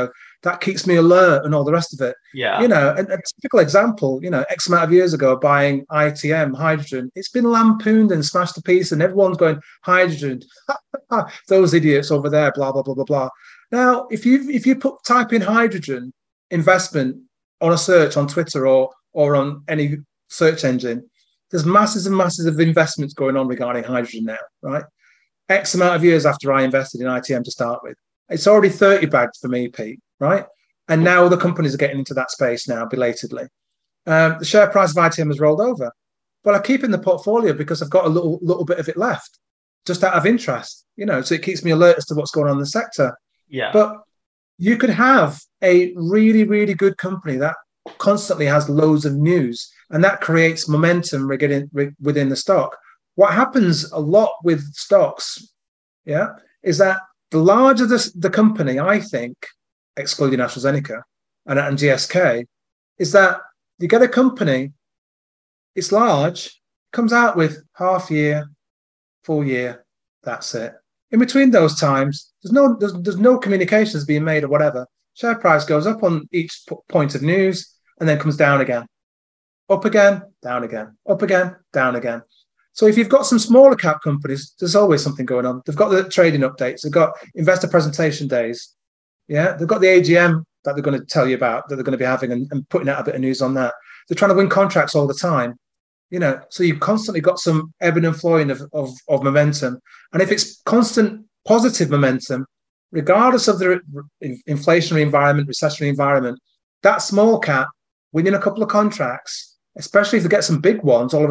that keeps me alert and all the rest of it. Yeah. You know, a typical example, you know, X amount of years ago, buying ITM, hydrogen, it's been lampooned and smashed to pieces, and everyone's going, hydrogen, those idiots over there, blah, blah, blah, blah, blah. Now, if you type in hydrogen investment on a search on Twitter or on any search engine, there's masses and masses of investments going on regarding hydrogen now, right? X amount of years after I invested in ITM to start with. It's already 30 bagged for me, Pete, right? And now other companies are getting into that space now, belatedly. The share price of ITM has rolled over. But I keep it in the portfolio because I've got a little bit of it left, just out of interest, you know, so it keeps me alert as to what's going on in the sector. Yeah. But you could have a really, really good company that constantly has loads of news, and that creates momentum within the stock. What happens a lot with stocks, is that the larger the company, I think, excluding AstraZeneca and GSK, is that you get a company, it's large, comes out with half year, full year, that's it. In between those times, there's no communications being made or whatever. Share price goes up on each point of news and then comes down again. Up again, down again, up again, down again. So if you've got some smaller cap companies, there's always something going on. They've got the trading updates. They've got investor presentation days. Yeah, they've got the AGM that they're going to tell you about, that they're going to be having and putting out a bit of news on that. They're trying to win contracts all the time. You know, so you've constantly got some ebbing and flowing of momentum. And if it's constant positive momentum, regardless of the inflationary environment, recessionary environment, that small cap winning a couple of contracts, especially if they get some big ones, all of a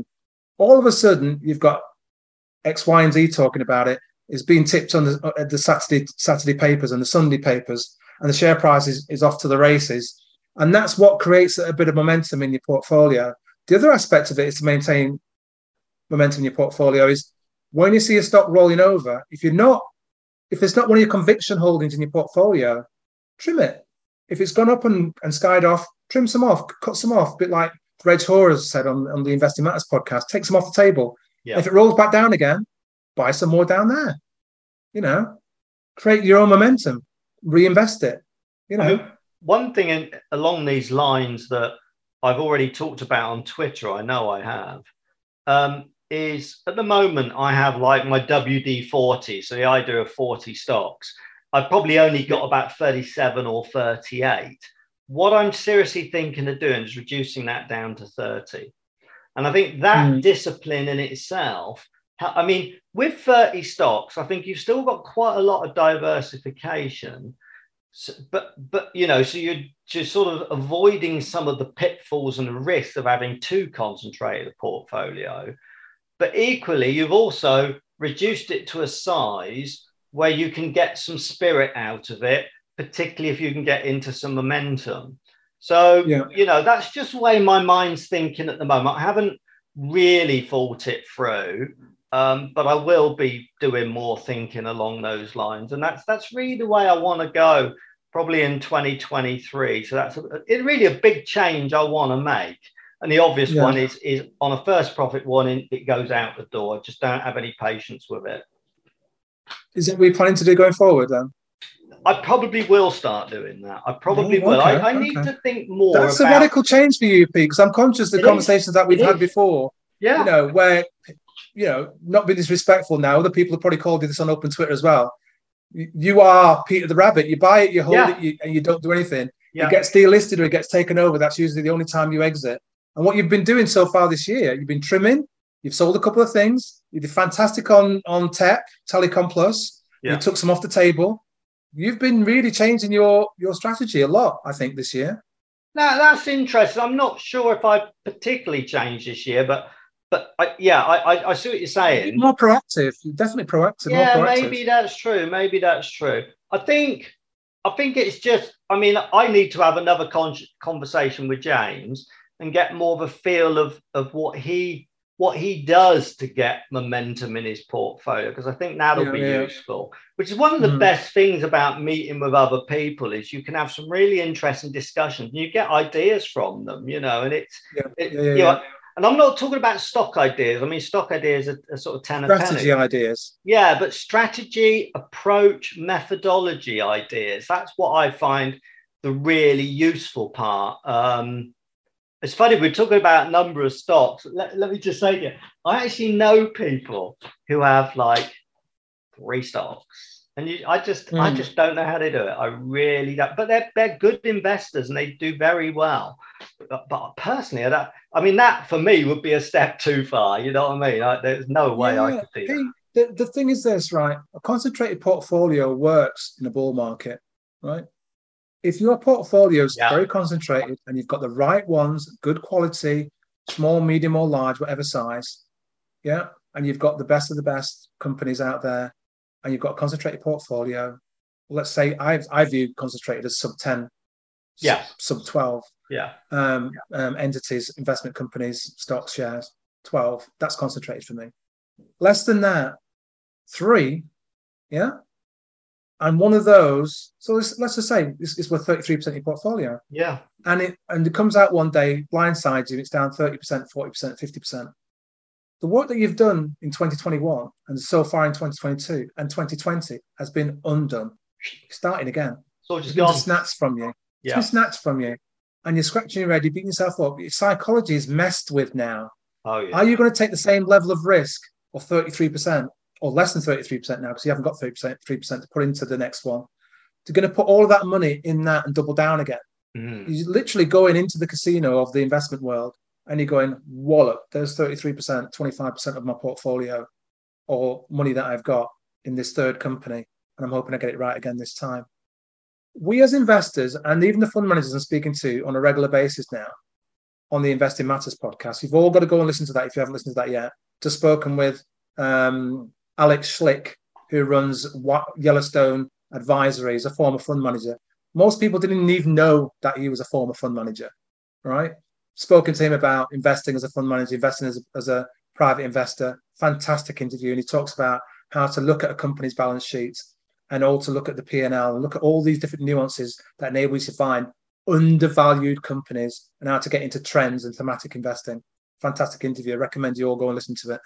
sudden you've got X, Y, and Z talking about it. It's being tipped on the Saturday papers and the Sunday papers, and the share price is off to the races. And that's what creates a bit of momentum in your portfolio. The other aspect of it is to maintain momentum in your portfolio is when you see a stock rolling over, if it's not one of your conviction holdings in your portfolio, trim it. If it's gone up and skied off, trim some off, cut some off, a bit like Reg Hoare has said on the Investing Matters podcast, take some off the table. Yeah. If it rolls back down again, buy some more down there. You know, create your own momentum, reinvest it. You know, I mean, one thing along these lines that I've already talked about on Twitter, I know I have, is at the moment I have like my WD-40, so the idea of 40 stocks. I've probably only got about 37 or 38. What I'm seriously thinking of doing is reducing that down to 30. And I think that discipline in itself, I mean, with 30 stocks, I think you've still got quite a lot of diversification. So, but you know, so you're just sort of avoiding some of the pitfalls and the risks of having too concentrated a portfolio. But equally, you've also reduced it to a size where you can get some spirit out of it, particularly if you can get into some momentum. So, you know, that's just the way my mind's thinking at the moment. I haven't really thought it through, but I will be doing more thinking along those lines. And that's really the way I want to go, probably in 2023. So that's really a big change I want to make. And the obvious one is on a first profit warning, it goes out the door. Just don't have any patience with it. Is it what you're planning to do going forward then? I probably will start doing that. I probably will. I need to think more. That's a radical change for you, Pete, because I'm conscious of the conversations that we've had before. Yeah. You know, where, you know, not being disrespectful now, other people have probably called you this on open Twitter as well. You are Peter the Rabbit. You buy it, you hold it, and you don't do anything. Yeah. It gets delisted or it gets taken over. That's usually the only time you exit. And what you've been doing so far this year, you've been trimming. You've sold a couple of things. You did fantastic on tech, Telecom Plus. Yeah. You took some off the table. You've been really changing your strategy a lot, I think, this year. Now, that's interesting. I'm not sure if I particularly changed this year, but I see what you're saying. More proactive. You're definitely proactive. Yeah, more proactive. Maybe that's true. I think it's just, I mean, I need to have another conversation with James and get more of a feel of what he does to get momentum in his portfolio, because I think that'll be useful, which is one of the best things about meeting with other people is you can have some really interesting discussions and you get ideas from them, you know, and you know, And I'm not talking about stock ideas. I mean, stock ideas are sort of 10 a strategy penny. ideas. Yeah, but strategy, approach, methodology ideas. That's what I find the really useful part. It's funny, we're talking about a number of stocks. Let me just say to you, I actually know people who have like 3 stocks. And I just don't know how they do it. I really don't. But they're good investors and they do very well. But personally, that for me would be a step too far. You know what I mean? There's no way I could do that. The thing is this, right? A concentrated portfolio works in a bull market, right? If your portfolio is very concentrated and you've got the right ones, good quality, small, medium, or large, whatever size, and you've got the best of the best companies out there, and you've got a concentrated portfolio, let's say I view concentrated as sub 10, sub 12 entities, investment companies, stocks, shares, 12, that's concentrated for me. Less than that, 3, and one of those, so let's just say it's worth 33% of your portfolio. Yeah. And it comes out one day, blindsides you, it's down 30%, 40%, 50%. The work that you've done in 2021 and so far in 2022 and 2020 has been undone. Starting again. So it's gone. Snatched from you. Yeah. It's been snatched from you. And you're scratching your head, you're beating yourself up. Your psychology is messed with now. Oh, yeah. Are you going to take the same level of risk of 33% or less than 33% now because you haven't got 3% to put into the next one? You're going to put all of that money in that and double down again. Mm-hmm. You're literally going into the casino of the investment world. And you're going, wallop, there's 33%, 25% of my portfolio or money that I've got in this third company. And I'm hoping I get it right again this time. We as investors, and even the fund managers I'm speaking to on a regular basis now on the Investing Matters podcast, you've all got to go and listen to that if you haven't listened to that yet. Just spoken with Alex Schlick, who runs Yellowstone Advisory, he's a former fund manager. Most people didn't even know that he was a former fund manager, right? Spoken to him about investing as a fund manager, investing as a private investor. Fantastic interview. And he talks about how to look at a company's balance sheets and also look at the P&L and look at all these different nuances that enable you to find undervalued companies and how to get into trends and thematic investing. Fantastic interview. I recommend you all go and listen to it.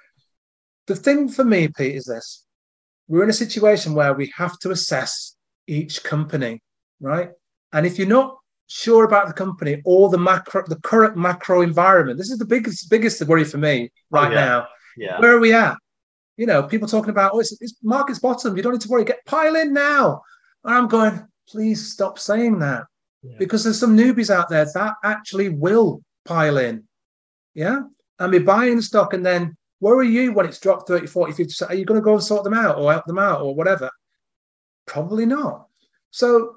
The thing for me, Pete, is this. We're in a situation where we have to assess each company, right? And if you're not sure about the company or the current macro environment, this is the biggest worry for me now. Yeah. Where are we at? People talking about, it's market's bottom. You don't need to worry. Pile in now. And I'm going, please stop saying that. Yeah. Because there's some newbies out there that actually will pile in. Yeah. And be buying stock. And then where are you when it's dropped 30, 40, 50%? Are you going to go and sort them out or help them out or whatever? Probably not. So,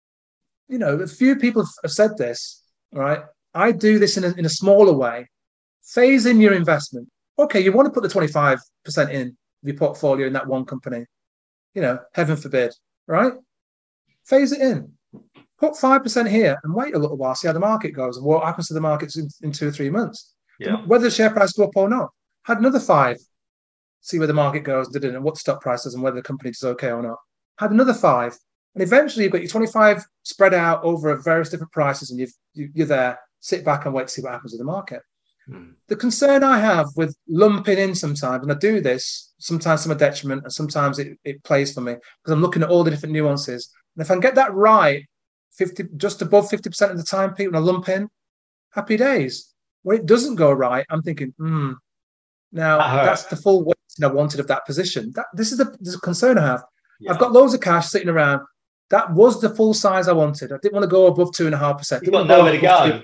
a few people have said this, right? I do this in a smaller way. Phase in your investment. Okay, you want to put the 25% in your portfolio in that one company. Heaven forbid, right? Phase it in. Put 5% here and wait a little while, see how the market goes and what happens to the markets in 2 or 3 months. Yeah. Whether the share price go up or not. Had another 5, see where the market goes and what the stock price is and whether the company is okay or not. Had another 5. And eventually you've got your 25 spread out over various different prices and you're there, sit back and wait to see what happens with the market. The concern I have with lumping in sometimes, and I do this sometimes to my detriment and sometimes it plays for me because I'm looking at all the different nuances. And if I can get that right, just above 50% of the time, people when I lump in, happy days. When it doesn't go right, I'm thinking, now that's the full weight I wanted of that position. This is the concern I have. Yeah. I've got loads of cash sitting around. That was the full size I wanted. I didn't want to go above 2.5%. You've got nowhere to go.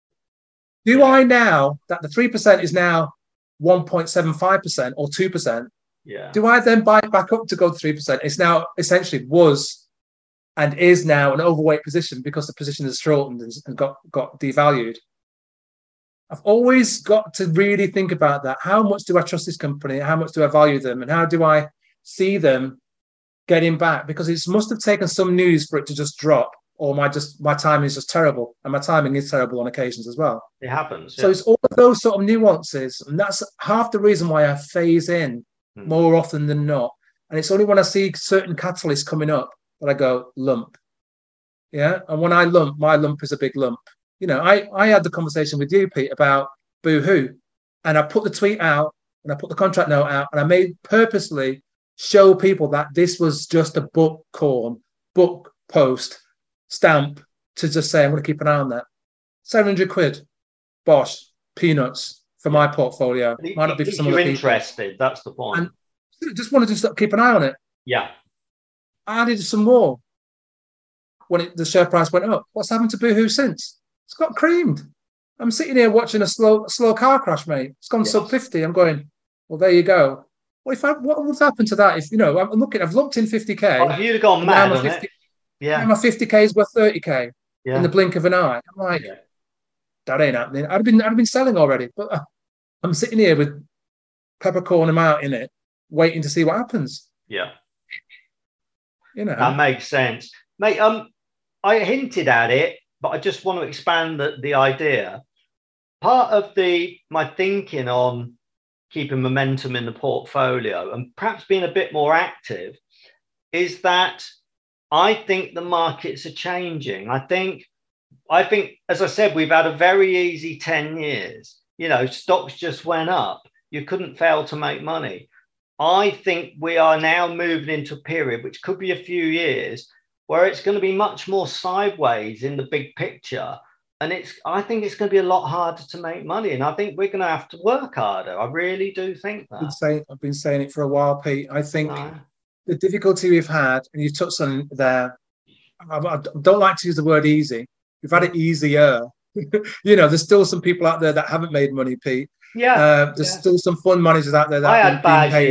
Do I now, that the 3% is now 1.75% or 2%, do I then buy it back up to go to 3%? It's now essentially was and is now an overweight position because the position has shortened and got devalued. I've always got to really think about that. How much do I trust this company? How much do I value them? And how do I see them getting back? Because it must have taken some news for it to just drop, or my timing is just terrible, and my timing is terrible on occasions as well. It happens. So it's all of those sort of nuances, and that's half the reason why I phase in more often than not. And it's only when I see certain catalysts coming up that I go lump. Yeah, and when I lump, my lump is a big lump. I had the conversation with you, Pete, about boo-hoo. And I put the tweet out and I put the contract note out, and I made purposely show people that this was just a book post stamp to just say, I'm going to keep an eye on that. 700 quid, bosh, peanuts for my portfolio. Might not be for some other people. You're interested, that's the point. And just wanted to keep an eye on it. Yeah. I added some more when the share price went up. What's happened to Boohoo since? It's got creamed. I'm sitting here watching a slow car crash, mate. It's gone sub 50. I'm going, well, there you go. What would happen to that? If I've looked in 50k. Oh, if you'd have gone mad on it. Yeah. My 50k is worth 30k in the blink of an eye. I'm like, that ain't happening. I'd have been selling already, but I'm sitting here with peppercorn amount in it, waiting to see what happens. Yeah. That makes sense. Mate, I hinted at it, but I just want to expand the idea. Part of my thinking on keeping momentum in the portfolio and perhaps being a bit more active is that I think the markets are changing. I think, as I said, we've had a very easy 10 years. Stocks just went up. You couldn't fail to make money. I think we are now moving into a period, which could be a few years, where it's going to be much more sideways in the big picture. And I think it's going to be a lot harder to make money. And I think we're going to have to work harder. I really do think that. I've been saying it for a while, Pete. I think the difficulty we've had, and you touched on there, I don't like to use the word easy. We've had it easier. There's still some people out there that haven't made money, Pete. There's still some fund managers out there that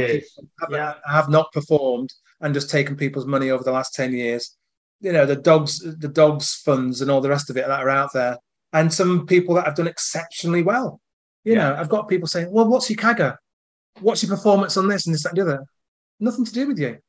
have not performed and just taken people's money over the last 10 years. The dogs funds and all the rest of it that are out there. And some people that have done exceptionally well. I've got people saying, well, what's your CAGR? What's your performance on this and this, that, and the other? Nothing to do with you.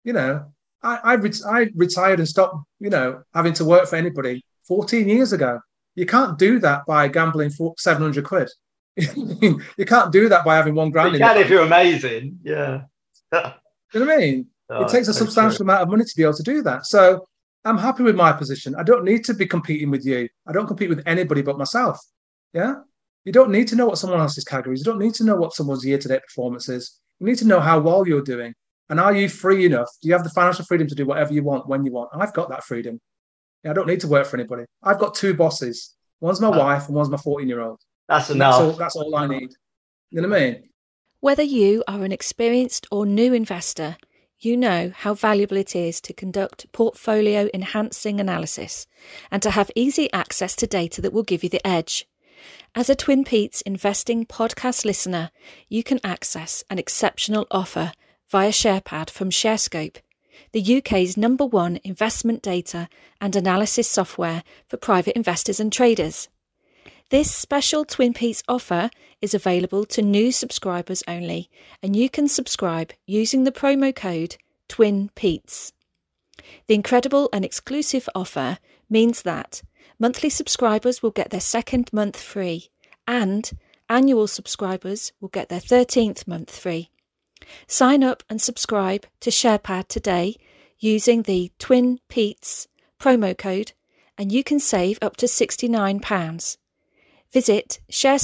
I retired and stopped, having to work for anybody 14 years ago. You can't do that by gambling for 700 quid. You can't do that by having $1,000. You can if you're amazing. Yeah. You know what I mean? It takes a substantial amount of money to be able to do that. So I'm happy with my position. I don't need to be competing with you. I don't compete with anybody but myself. Yeah. You don't need to know what someone else's category is. You don't need to know what someone's year-to-date performance is. You need to know how well you're doing. And are you free enough? Do you have the financial freedom to do whatever you want when you want? I've got that freedom. I don't need to work for anybody. I've got two bosses. One's my wife and one's my 14-year-old. That's enough. That's all I need. You know what I mean? Whether you are an experienced or new investor, you know how valuable it is to conduct portfolio enhancing analysis and to have easy access to data that will give you the edge. As a Twin Peaks investing podcast listener, you can access an exceptional offer via SharePad from ShareScope, the UK's #1 investment data and analysis software for private investors and traders. This special Twin Peaks offer is available to new subscribers only, and you can subscribe using the promo code TWINPETES. The incredible and exclusive offer means that monthly subscribers will get their second month free, and annual subscribers will get their 13th month free. Sign up and subscribe to SharePad today using the Twin Petes promo code, and you can save up to £69. Visit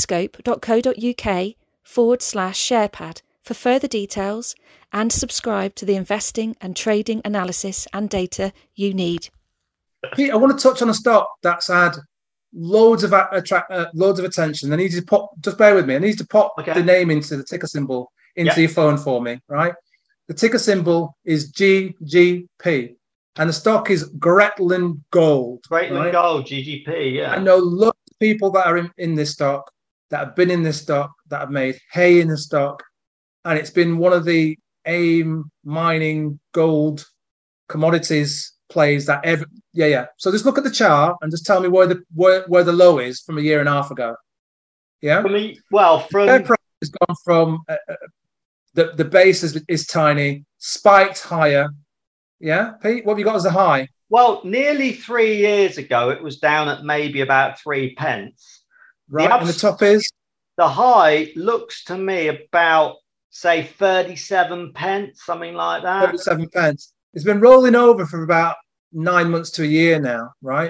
sharescope.co.uk/SharePad for further details and subscribe to the investing and trading analysis and data you need. Pete, I want to touch on a stock that's had loads of attention. I need you to pop, just bear with me. I need you to pop the name into the ticker symbol into your phone for me, right? The ticker symbol is GGP, and the stock is Greatland Gold. Greatland Gold, GGP, yeah. I know lots of people that are in this stock, that have been in this stock, that have made hay in the stock, and it's been one of the AIM mining gold commodities plays that ever. So just look at the chart and just tell me where the low is from a year and a half ago. Yeah. Their price has gone from the base is tiny, spiked higher. Yeah, Pete, what have you got as a high? Well, nearly 3 years ago, it was down at maybe about 3 pence. Right, and the top is? The high looks to me about, say, 37 pence, something like that. 37 pence. It's been rolling over for about 9 months to a year now, right? Yeah.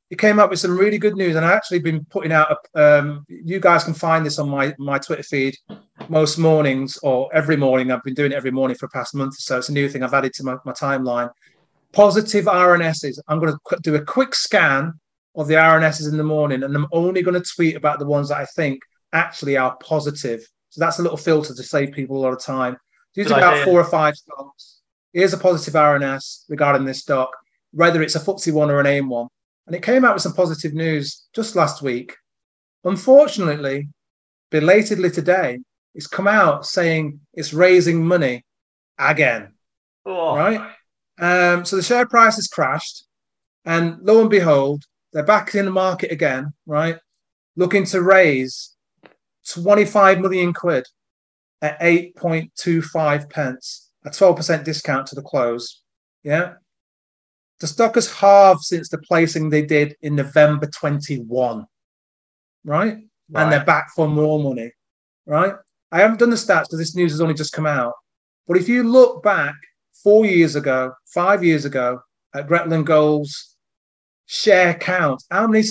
He came up with some really good news, and I actually been putting out. You guys can find this on my Twitter feed most mornings, or every morning. I've been doing it every morning for the past month or so. It's a new thing I've added to my timeline. Positive RNSs. I'm going to do a quick scan of the RNSs in the morning, and I'm only going to tweet about the ones that I think actually are positive. So that's a little filter to save people a lot of time. Use about 4 or 5 stocks. Here's a positive RNS regarding this stock, whether it's a FTSE one or an AIM one. And it came out with some positive news just last week. Unfortunately, belatedly today, it's come out saying it's raising money again. Right? So the share price has crashed, and lo and behold, they're back in the market again, right? Looking to raise 25 million quid at 8.25 pence, a 12% discount to the close. Yeah. The stock has halved since the placing they did in November 21, right? And they're back for more money, right? I haven't done the stats because this news has only just come out. But if you look back 4 years ago, 5 years ago, at Gretland Gold's share count, how many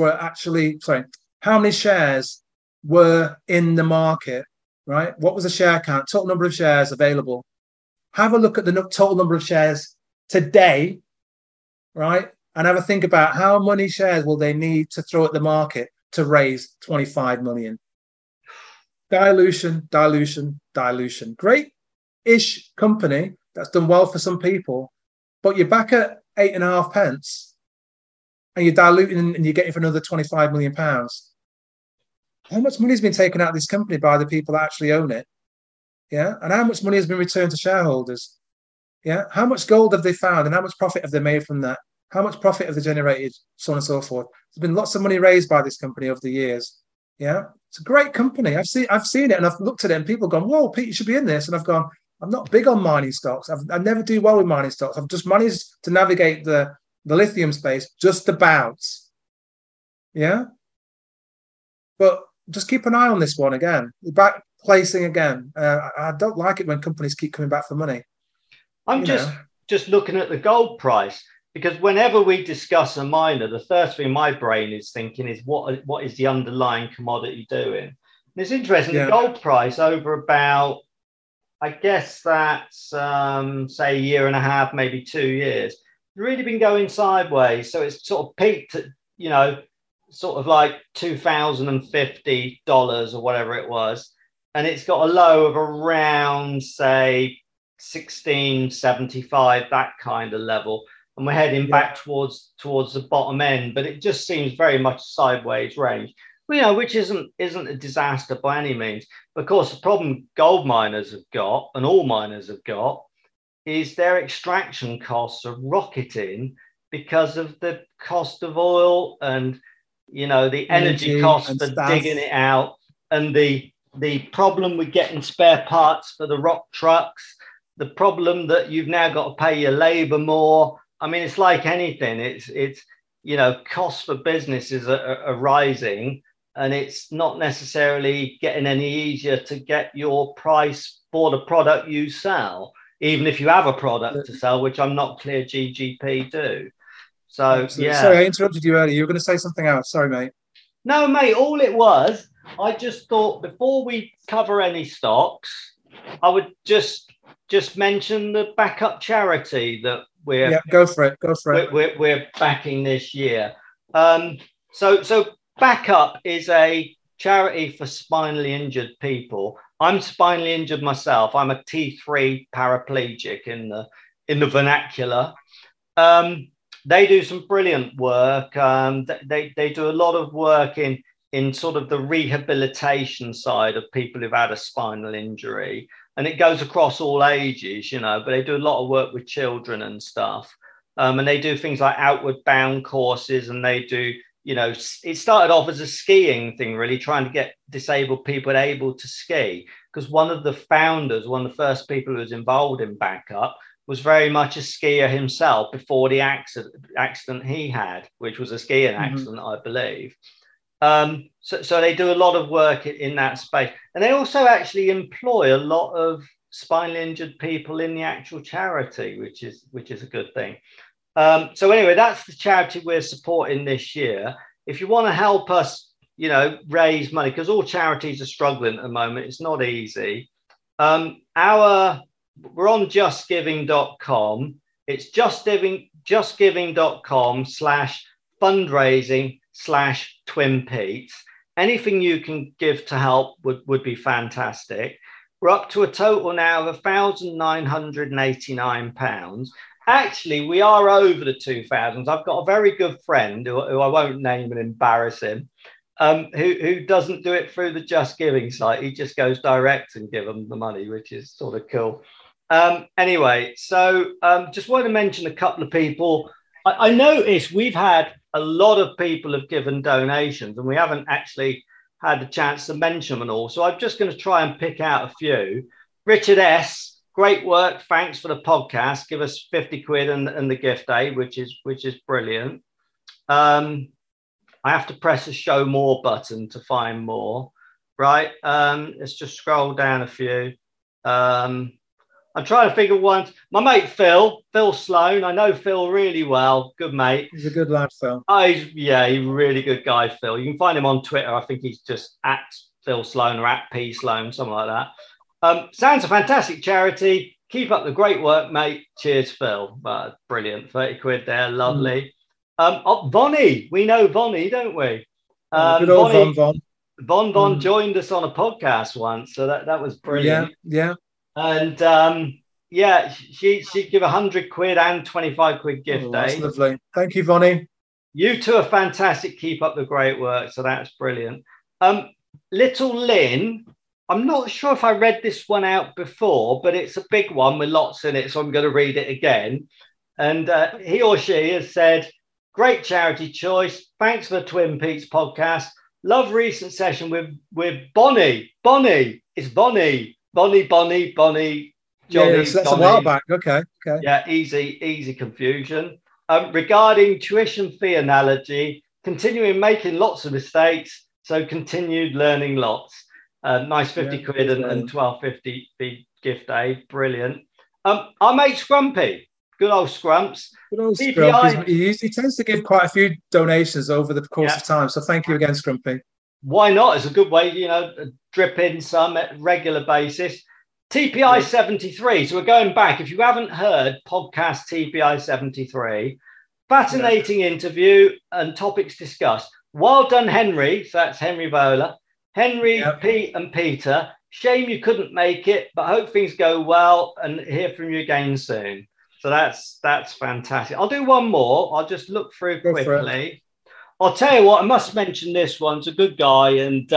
shares were in the market, right? What was the share count, total number of shares available? Have a look at the total number of shares today, right? And have a think about how many shares will they need to throw at the market to raise 25 million. Dilution. Great-ish company that's done well for some people, but you're back at 8.5 pence and you're diluting and you're getting for another 25 million pounds. How much money has been taken out of this company by the people that actually own it? Yeah. And how much money has been returned to shareholders? Yeah. How much gold have they found and how much profit have they made from that? How much profit have they generated? So on and so forth. There's been lots of money raised by this company over the years. Yeah. It's a great company. I've seen it and I've looked at it and people have gone, whoa, Pete, you should be in this. And I've gone, I'm not big on mining stocks. I never do well with mining stocks. I've just managed to navigate the lithium space just about. Yeah. But just keep an eye on this one again. Back placing again. I don't like it when companies keep coming back for money. I'm just looking at the gold price, because whenever we discuss a miner, the first thing my brain is thinking is what is the underlying commodity doing? And it's interesting, the gold price over about, I guess that's say a year and a half, maybe 2 years, really been going sideways. So it's sort of peaked at, sort of like $2,050 or whatever it was. And it's got a low of around, say, 1675, that kind of level. And we're heading back towards the bottom end. But it just seems very much sideways range, which isn't a disaster by any means. But of course, the problem gold miners have got, and all miners have got, is their extraction costs are rocketing because of the cost of oil and the energy costs for digging it out, and the problem with getting spare parts for the rock trucks, the problem that you've now got to pay your labor more. I mean, it's like anything. It's costs for businesses are rising, and it's not necessarily getting any easier to get your price for the product you sell, even if you have a product to sell, which I'm not clear GGP do. So, absolutely. Sorry, I interrupted you earlier. You were going to say something else. Sorry, mate. No, mate, all it was, I just thought before we cover any stocks, I would just mention the backup charity that go for it. We're backing this year. So Backup is a charity for spinally injured people. I'm spinally injured myself. I'm a T3 paraplegic in the vernacular. They do some brilliant work. They do a lot of work in sort of the rehabilitation side of people who've had a spinal injury. And it goes across all ages, but they do a lot of work with children and stuff. And they do things like outward bound courses, and they do, it started off as a skiing thing, really trying to get disabled people able to ski. Because one of the first people who was involved in Backup was very much a skier himself before the accident he had, which was a skiing accident, I believe. So they do a lot of work in that space. And they also actually employ a lot of spinally injured people in the actual charity, which is a good thing. So anyway, that's the charity we're supporting this year. If you want to help us, raise money, because all charities are struggling at the moment. It's not easy. We're on justgiving.com. It's justgiving.com/fundraising/Twin Peaks. Anything you can give to help would be fantastic. We're up to a total now of £1,989. Actually, we are over the 2,000s. I've got a very good friend who I won't name and embarrass him, who doesn't do it through the Just Giving site. He just goes direct and give them the money, which is sort of cool. Anyway, so just want to mention a couple of people. I noticed we've had a lot of people have given donations, and we haven't actually had the chance to mention them all. So I'm just going to try and pick out a few. Richard S., great work. Thanks for the podcast. Give us 50 quid and the gift aid, which is brilliant. I have to press a show more button to find more. Right. Let's just scroll down a few. I'm trying to figure one. My mate Phil Sloan. I know Phil really well. Good mate. He's a good lad, Phil. He's a really good guy, Phil. You can find him on Twitter. I think he's just at Phil Sloan or at P Sloan, something like that. Sounds a fantastic charity. Keep up the great work, mate. Cheers, Phil. Brilliant. 30 quid there. Lovely. Vonnie. We know Vonnie, don't we? Good old Von. Von joined us on a podcast once, so that was brilliant. Yeah. And she'd give 100 quid and 25 quid gift aid. That's lovely. Thank you, Vonnie. You two are fantastic. Keep up the great work. So that's brilliant. Little Lynn, I'm not sure if I read this one out before, but it's a big one with lots in it. So I'm going to read it again. And he or she has said, great charity choice. Thanks for the Twin Peaks podcast. Love recent session with Bonnie. It's Bonnie. Bonnie, Johnny. Yeah, so that's a while back. Okay. Yeah, easy confusion. Regarding tuition fee analogy, continuing making lots of mistakes, so continued learning lots. Nice 50 quid and 12.50 gift aid. Brilliant. Our mate Scrumpy, good old Scrumps. Good old Scrumpy. He tends to give quite a few donations over the course of time. So thank you again, Scrumpy. Why not? It's a good way, drip in some at regular basis. TPI 73. So we're going back. If you haven't heard podcast TPI 73, fascinating interview and topics discussed. Well done, Henry. So that's Henry Vola. Henry, Pete and Peter. Shame you couldn't make it, but hope things go well and hear from you again soon. So that's fantastic. I'll do one more. I'll just look through quickly. I'll tell you what, I must mention this one. It's a good guy. And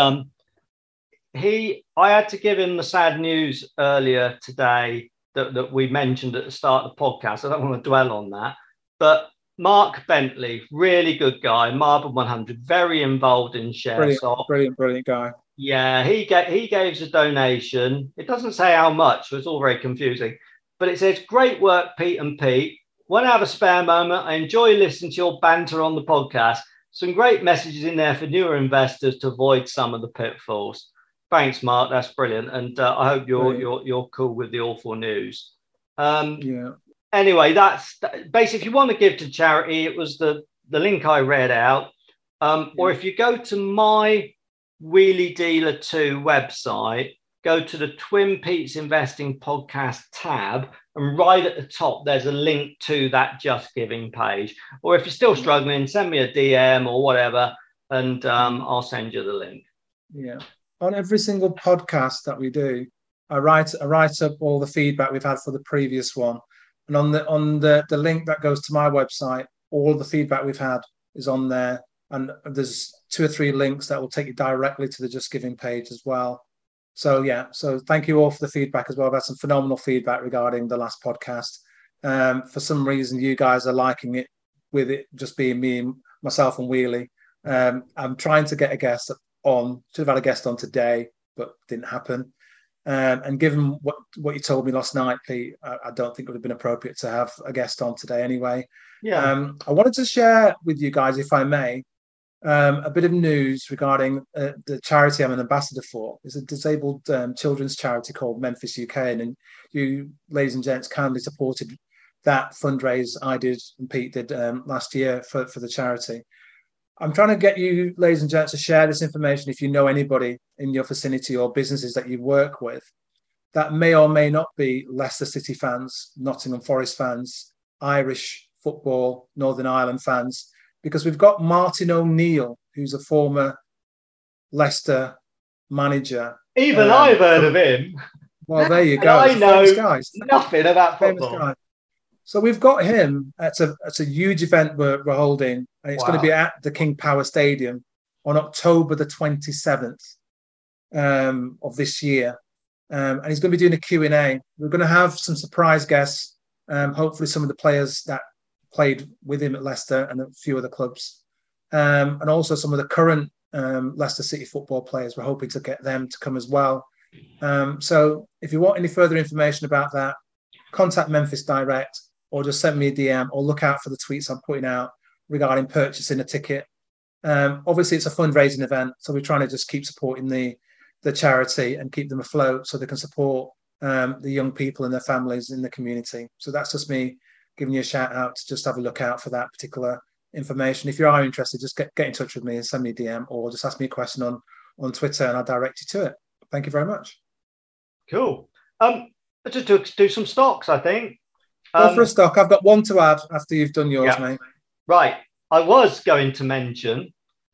I had to give him the sad news earlier today that we mentioned at the start of the podcast. I don't want to dwell on that. But Mark Bentley, really good guy, Marble 100, very involved in ShareSoft. Brilliant guy. Yeah, he gave us a donation. It doesn't say how much, so it's all very confusing. But it says, great work, Pete and Pete. When I have a spare moment, I enjoy listening to your banter on the podcast. Some great messages in there for newer investors to avoid some of the pitfalls. Thanks, Mark. That's brilliant. And I hope you're cool with the awful news. Anyway, that's basically, if you want to give to charity, it was the link I read out. Or if you go to my Wheelie Dealer 2 website, go to the Twin Peaks Investing Podcast tab, and right at the top, there's a link to that Just Giving page. Or if you're still struggling, send me a DM or whatever, and I'll send you the link. Yeah. On every single podcast that we do, I write up all the feedback we've had for the previous one. And on the link that goes to my website, all the feedback we've had is on there. And there's 2 or 3 links that will take you directly to the Just Giving page as well. So thank you all for the feedback as well. I've had some phenomenal feedback regarding the last podcast. For some reason, you guys are liking it, with it just being me, myself and Wheelie. I'm trying to get a guest on. Should have had a guest on today, but didn't happen. And given what you told me last night, Pete, I don't think it would have been appropriate to have a guest on today anyway. Yeah. I wanted to share with you guys, if I may, a bit of news regarding the charity I'm an ambassador for. It's a disabled children's charity called Memphis UK, and you, ladies and gents, kindly supported that fundraise I did and Pete did last year for the charity. I'm trying to get you, ladies and gents, to share this information if you know anybody in your vicinity or businesses that you work with that may or may not be Leicester City fans, Nottingham Forest fans, Irish football, Northern Ireland fans, because we've got Martin O'Neill, who's a former Leicester manager. Even I've heard of him. Well, there you go. I know nothing about football. So we've got him at a huge event we're holding, and it's going to be at the King Power Stadium on October the 27th of this year. And he's going to be doing a Q&A. We're going to have some surprise guests, hopefully some of the players that played with him at Leicester and a few other clubs, and also some of the current Leicester City football players. We're hoping to get them to come as well. So if you want any further information about that, contact Memphis Direct or just send me a DM or look out for the tweets I'm putting out regarding purchasing a ticket. Obviously, it's a fundraising event, so we're trying to just keep supporting the charity and keep them afloat so they can support the young people and their families in the community. So that's just me giving you a shout out to just have a look out for that particular information. If you are interested, just get in touch with me and send me a DM or just ask me a question on Twitter and I'll direct you to it. Thank you very much. Cool. Let's just do some stocks, I think. Go for a stock. I've got one to add after you've done yours, mate. Right. I was going to mention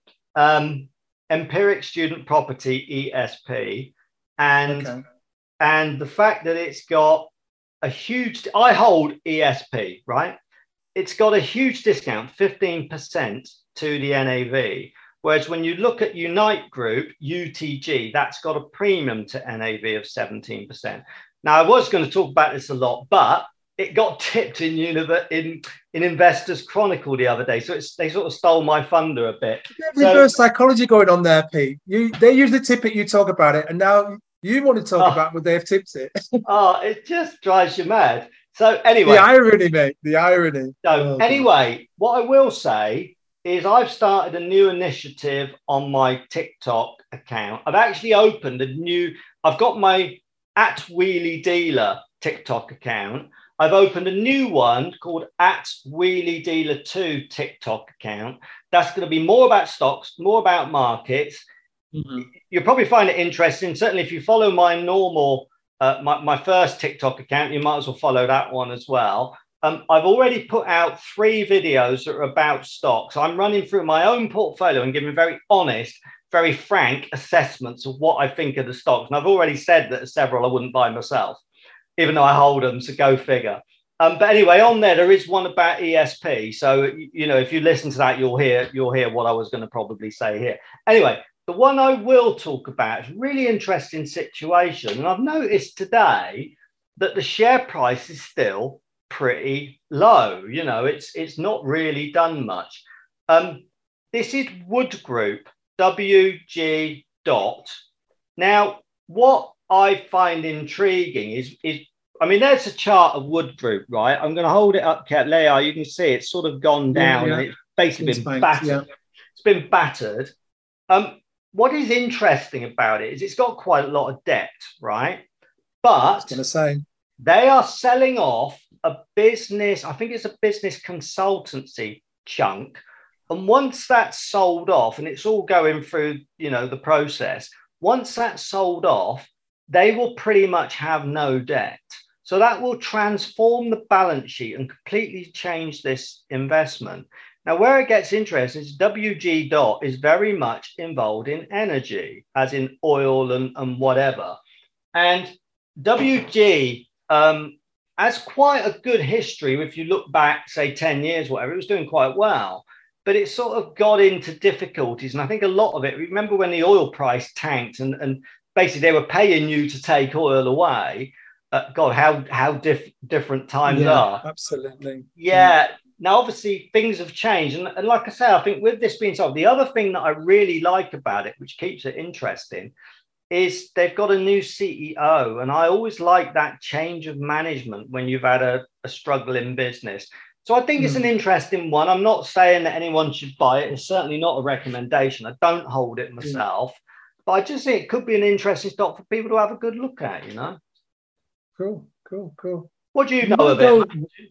Empiric Student Property, ESP, and the fact that it's got a huge... I hold ESP, right? It's got a huge discount, 15% to the NAV. Whereas when you look at Unite Group, UTG, that's got a premium to NAV of 17%. Now, I was going to talk about this a lot, but it got tipped in Investors Chronicle the other day. So they sort of stole my thunder a bit. Reverse psychology going on there, Pete. They usually tip it, you talk about it, and now you want to talk about what they've tipped it. It just drives you mad. So anyway. The irony, mate. The irony. So anyway, what I will say is I've started a new initiative on my TikTok account. I've actually opened I've got my @WheelieDealer TikTok account. I've opened a new one called @WheelieDealer2 TikTok account. That's going to be more about stocks, more about markets. Mm-hmm. You'll probably find it interesting. Certainly, if you follow my normal, my first TikTok account, you might as well follow that one as well. I've already put out 3 videos that are about stocks. I'm running through my own portfolio and giving very honest, very frank assessments of what I think of the stocks. And I've already said that several I wouldn't buy myself, even though I hold them, so go figure. But anyway, on there is one about ESP. So, if you listen to that, you'll hear what I was going to probably say here. Anyway, the one I will talk about is a really interesting situation. And I've noticed today that the share price is still pretty low. It's not really done much. This is Wood Group, WG dot. Now, what I find intriguing is there's a chart of Wood Group, right? I'm going to hold it up, Leah. You can see it's sort of gone down and it's basically been battered. Yeah. It's been battered. What is interesting about it is it's got quite a lot of debt, right? But I was going to say they are selling off a business. I think it's a business consultancy chunk. And once that's sold off, and it's all going through, the process, once that's sold off, they will pretty much have no debt. So that will transform the balance sheet and completely change this investment. Now, where it gets interesting is WG dot is very much involved in energy, as in oil and whatever. And WG has quite a good history. If you look back, say, 10 years, whatever, it was doing quite well. But it sort of got into difficulties. And I think a lot of it, remember when the oil price tanked and basically they were paying you to take oil away. God, how different times are. Absolutely. Yeah. Now, obviously, things have changed. And like I say, I think with this being solved, the other thing that I really like about it, which keeps it interesting, is they've got a new CEO. And I always like that change of management when you've had a struggling business. So I think it's an interesting one. I'm not saying that anyone should buy it. It's certainly not a recommendation. I don't hold it myself. But I just think it could be an interesting stock for people to have a good look at, Cool. What do you know of it?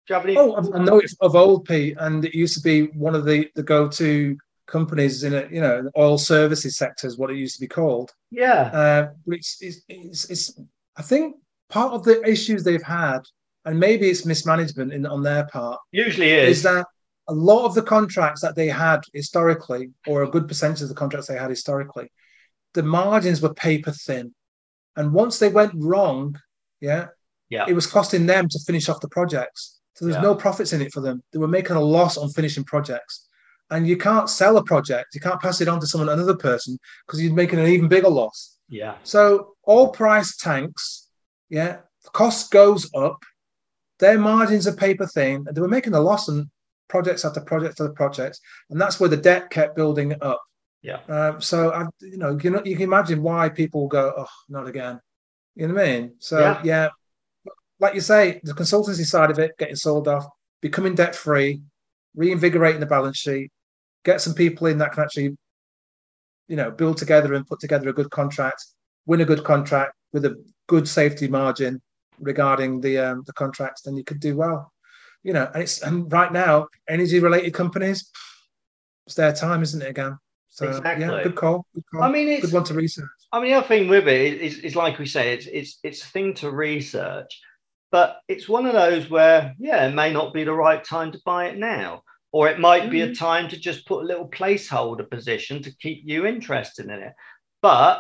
Do you have any? Oh, I know it of old, Pete, and it used to be one of the go-to companies in a, oil services sector is what it used to be called. Yeah. But it's I think part of the issues they've had, and maybe it's mismanagement on their part, Usually is that a lot of the contracts that they had historically, or a good percentage of the contracts they had historically, the margins were paper thin. And once they went wrong, it was costing them to finish off the projects. So there's no profits in it for them. They were making a loss on finishing projects. And you can't sell a project. You can't pass it on to another person, because you're making an even bigger loss. Yeah. So all price tanks, the cost goes up. Their margins are paper thin. And they were making a loss on projects after project after project. And that's where the debt kept building up. Yeah. So you can imagine why people go, oh, not again. You know what I mean? So like you say, the consultancy side of it, getting sold off, becoming debt free, reinvigorating the balance sheet, get some people in that can actually, build together and put together a good contract, win a good contract with a good safety margin regarding the contracts, then you could do well. And right now, energy related companies, it's their time, isn't it? Again. So, exactly. Yeah, good call. I mean, it's good one to research. I mean, the other thing with it is like we say, it's a thing to research, but it's one of those where, it may not be the right time to buy it now, or it might be a time to just put a little placeholder position to keep you interested in it. But,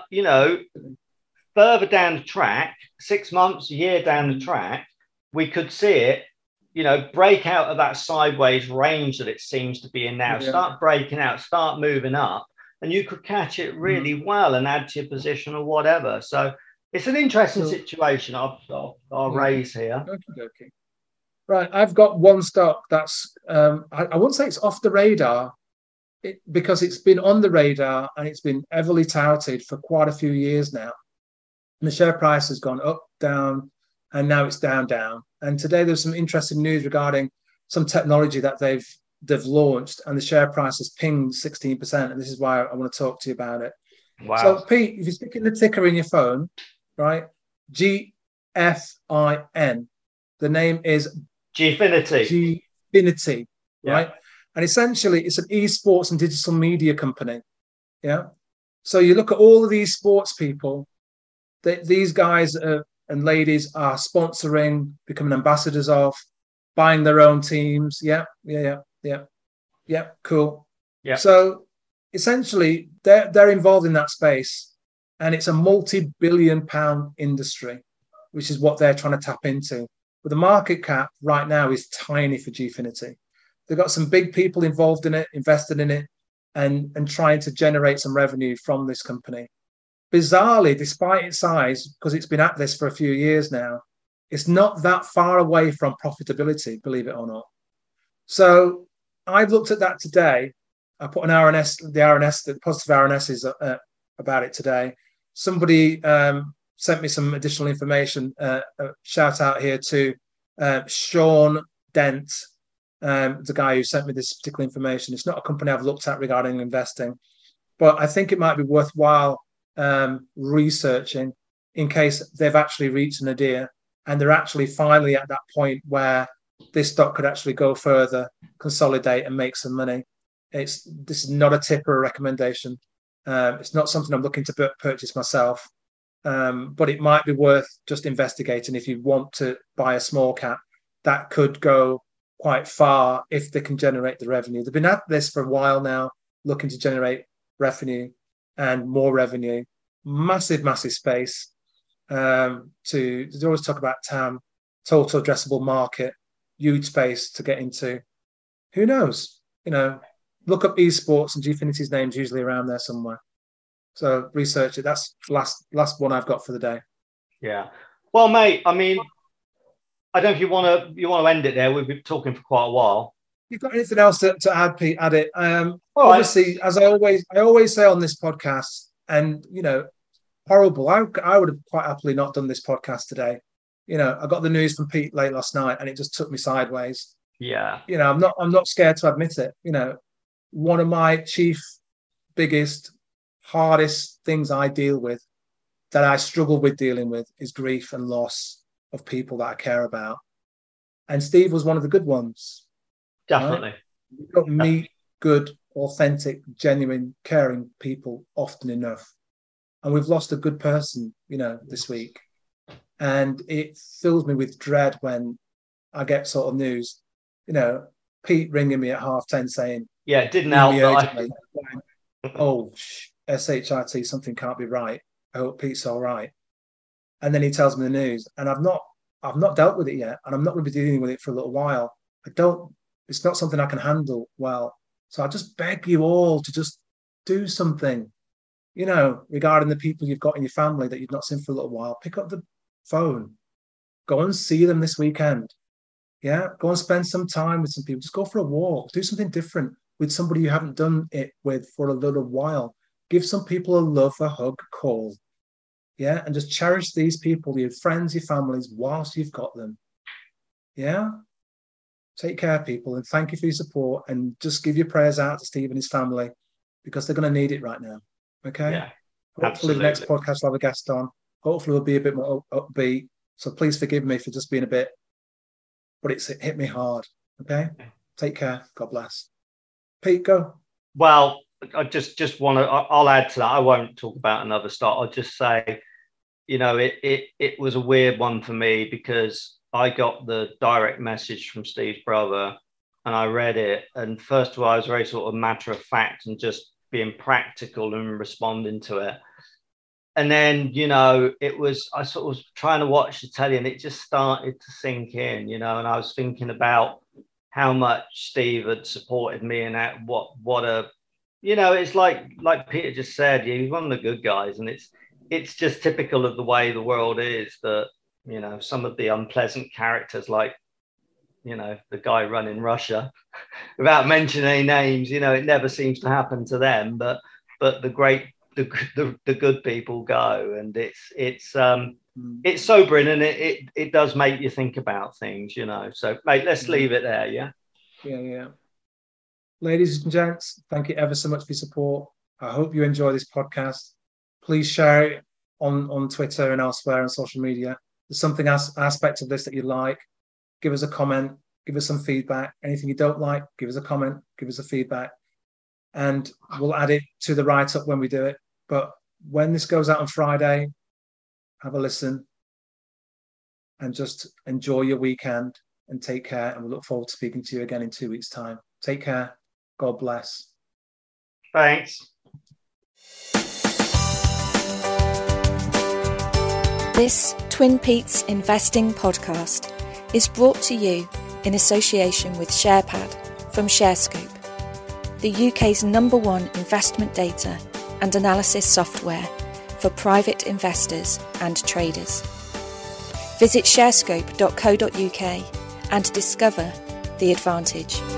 further down the track, 6 months, a year down the track, we could see it, break out of that sideways range that it seems to be in now, start breaking out, start moving up, and you could catch it really well and add to your position or whatever. So it's an interesting situation I'll raise here. Okay. Right, I've got one stock that's, I wouldn't say it's off the radar, because it's been on the radar and it's been heavily touted for quite a few years now. And the share price has gone up, down, and now it's down. And today there's some interesting news regarding some technology that they've launched, and the share price has pinged 16%. And this is why I want to talk to you about it. Wow. So, Pete, if you're sticking the ticker in your phone, right, GFIN, the name is Gfinity. Gfinity, right? And essentially, it's an esports and digital media company. Yeah. So you look at all of these sports people, these guys and ladies are sponsoring, becoming ambassadors of, buying their own teams. Yeah, cool. Yeah. So essentially, they're involved in that space, and it's a multi-billion-pound industry, which is what they're trying to tap into. But the market cap right now is tiny for Gfinity. They've got some big people involved in it, invested in it, and trying to generate some revenue from this company. Bizarrely, despite its size, because it's been at this for a few years now, it's not that far away from profitability, believe it or not. So I've looked at that today. I put an RNS, the positive RNSs about it today. Somebody sent me some additional information. Shout out here to Sean Dent, the guy who sent me this particular information. It's not a company I've looked at regarding investing, but I think it might be worthwhile researching in case they've actually reached an nadir and they're actually finally at that point where this stock could actually go further, consolidate and make some money. This is not a tip or a recommendation. It's not something I'm looking to purchase myself, but it might be worth just investigating if you want to buy a small cap. That could go quite far if they can generate the revenue. They've been at this for a while now, looking to generate revenue and more revenue. Massive space. They always talk about TAM, total addressable market, huge space to get into. Who knows? Look up esports and Gfinity's name's usually around there somewhere. So research it. That's the last one I've got for the day. Yeah. Well, mate, I mean, I don't know if you want to end it there. We've been talking for quite a while. You've got anything else to add, Pete? Add it. Obviously, as I always say on this podcast, and horrible. I would have quite happily not done this podcast today. I got the news from Pete late last night, and it just took me sideways. Yeah. I'm not scared to admit it. One of my biggest, hardest things I deal with, that I struggle with dealing with, is grief and loss of people that I care about. And Steve was one of the good ones. Definitely. Right? You don't meet good, authentic, genuine, caring people often enough. And we've lost a good person, this week. And it fills me with dread when I get sort of news, Pete ringing me at 10:30 saying, yeah, it didn't help. Oh, SHIT, something can't be right. I hope Pete's all right. And then he tells me the news, and I've not dealt with it yet, and I'm not going to be dealing with it for a little while. It's not something I can handle well. So I just beg you all to just do something, regarding the people you've got in your family that you've not seen for a little while. Pick up the phone, go and see them this weekend. Yeah, go and spend some time with some people. Just go for a walk, do something different with somebody you haven't done it with for a little while. Give some people a love, a hug, a call. Yeah, and just cherish these people, your friends, your families, whilst you've got them. Yeah? Take care, people, and thank you for your support, and just give your prayers out to Steve and his family, because they're going to need it right now. Okay? Yeah, hopefully absolutely. The next podcast will have a guest on. Hopefully we'll be a bit more upbeat. So please forgive me for just being a bit, but it hit me hard. Okay? Take care. God bless. Pete, go. Well, I just want to, I'll add to that. I won't talk about another start. I'll just say, it was a weird one for me, because I got the direct message from Steve's brother and I read it. And first of all, I was very sort of matter of fact and just being practical and responding to it. And then, I sort of was trying to watch the telly, and it just started to sink in, and I was thinking about how much Steve had supported me, and what a, it's like Peter just said, he's one of the good guys. And it's just typical of the way the world is, that, some of the unpleasant characters, like, the guy running Russia, without mentioning any names, it never seems to happen to them, but the good people go, and it's sobering, and it does make you think about things, So, mate, let's leave it there. Yeah. Ladies and gents, thank you ever so much for your support. I hope you enjoy this podcast. Please share it on Twitter and elsewhere on social media. There's something aspect of this that you like, give us a comment, give us some feedback. Anything you don't like, give us a comment, give us a feedback, and we'll add it to the write-up when we do it. But when this goes out on Friday, have a listen and just enjoy your weekend and take care. And we look forward to speaking to you again in 2 weeks' time. Take care. God bless. Thanks. This Twin Peaks Investing podcast is brought to you in association with SharePad from ShareScope, the UK's #1 investment data and analysis software for private investors and traders. Visit sharescope.co.uk and discover the advantage.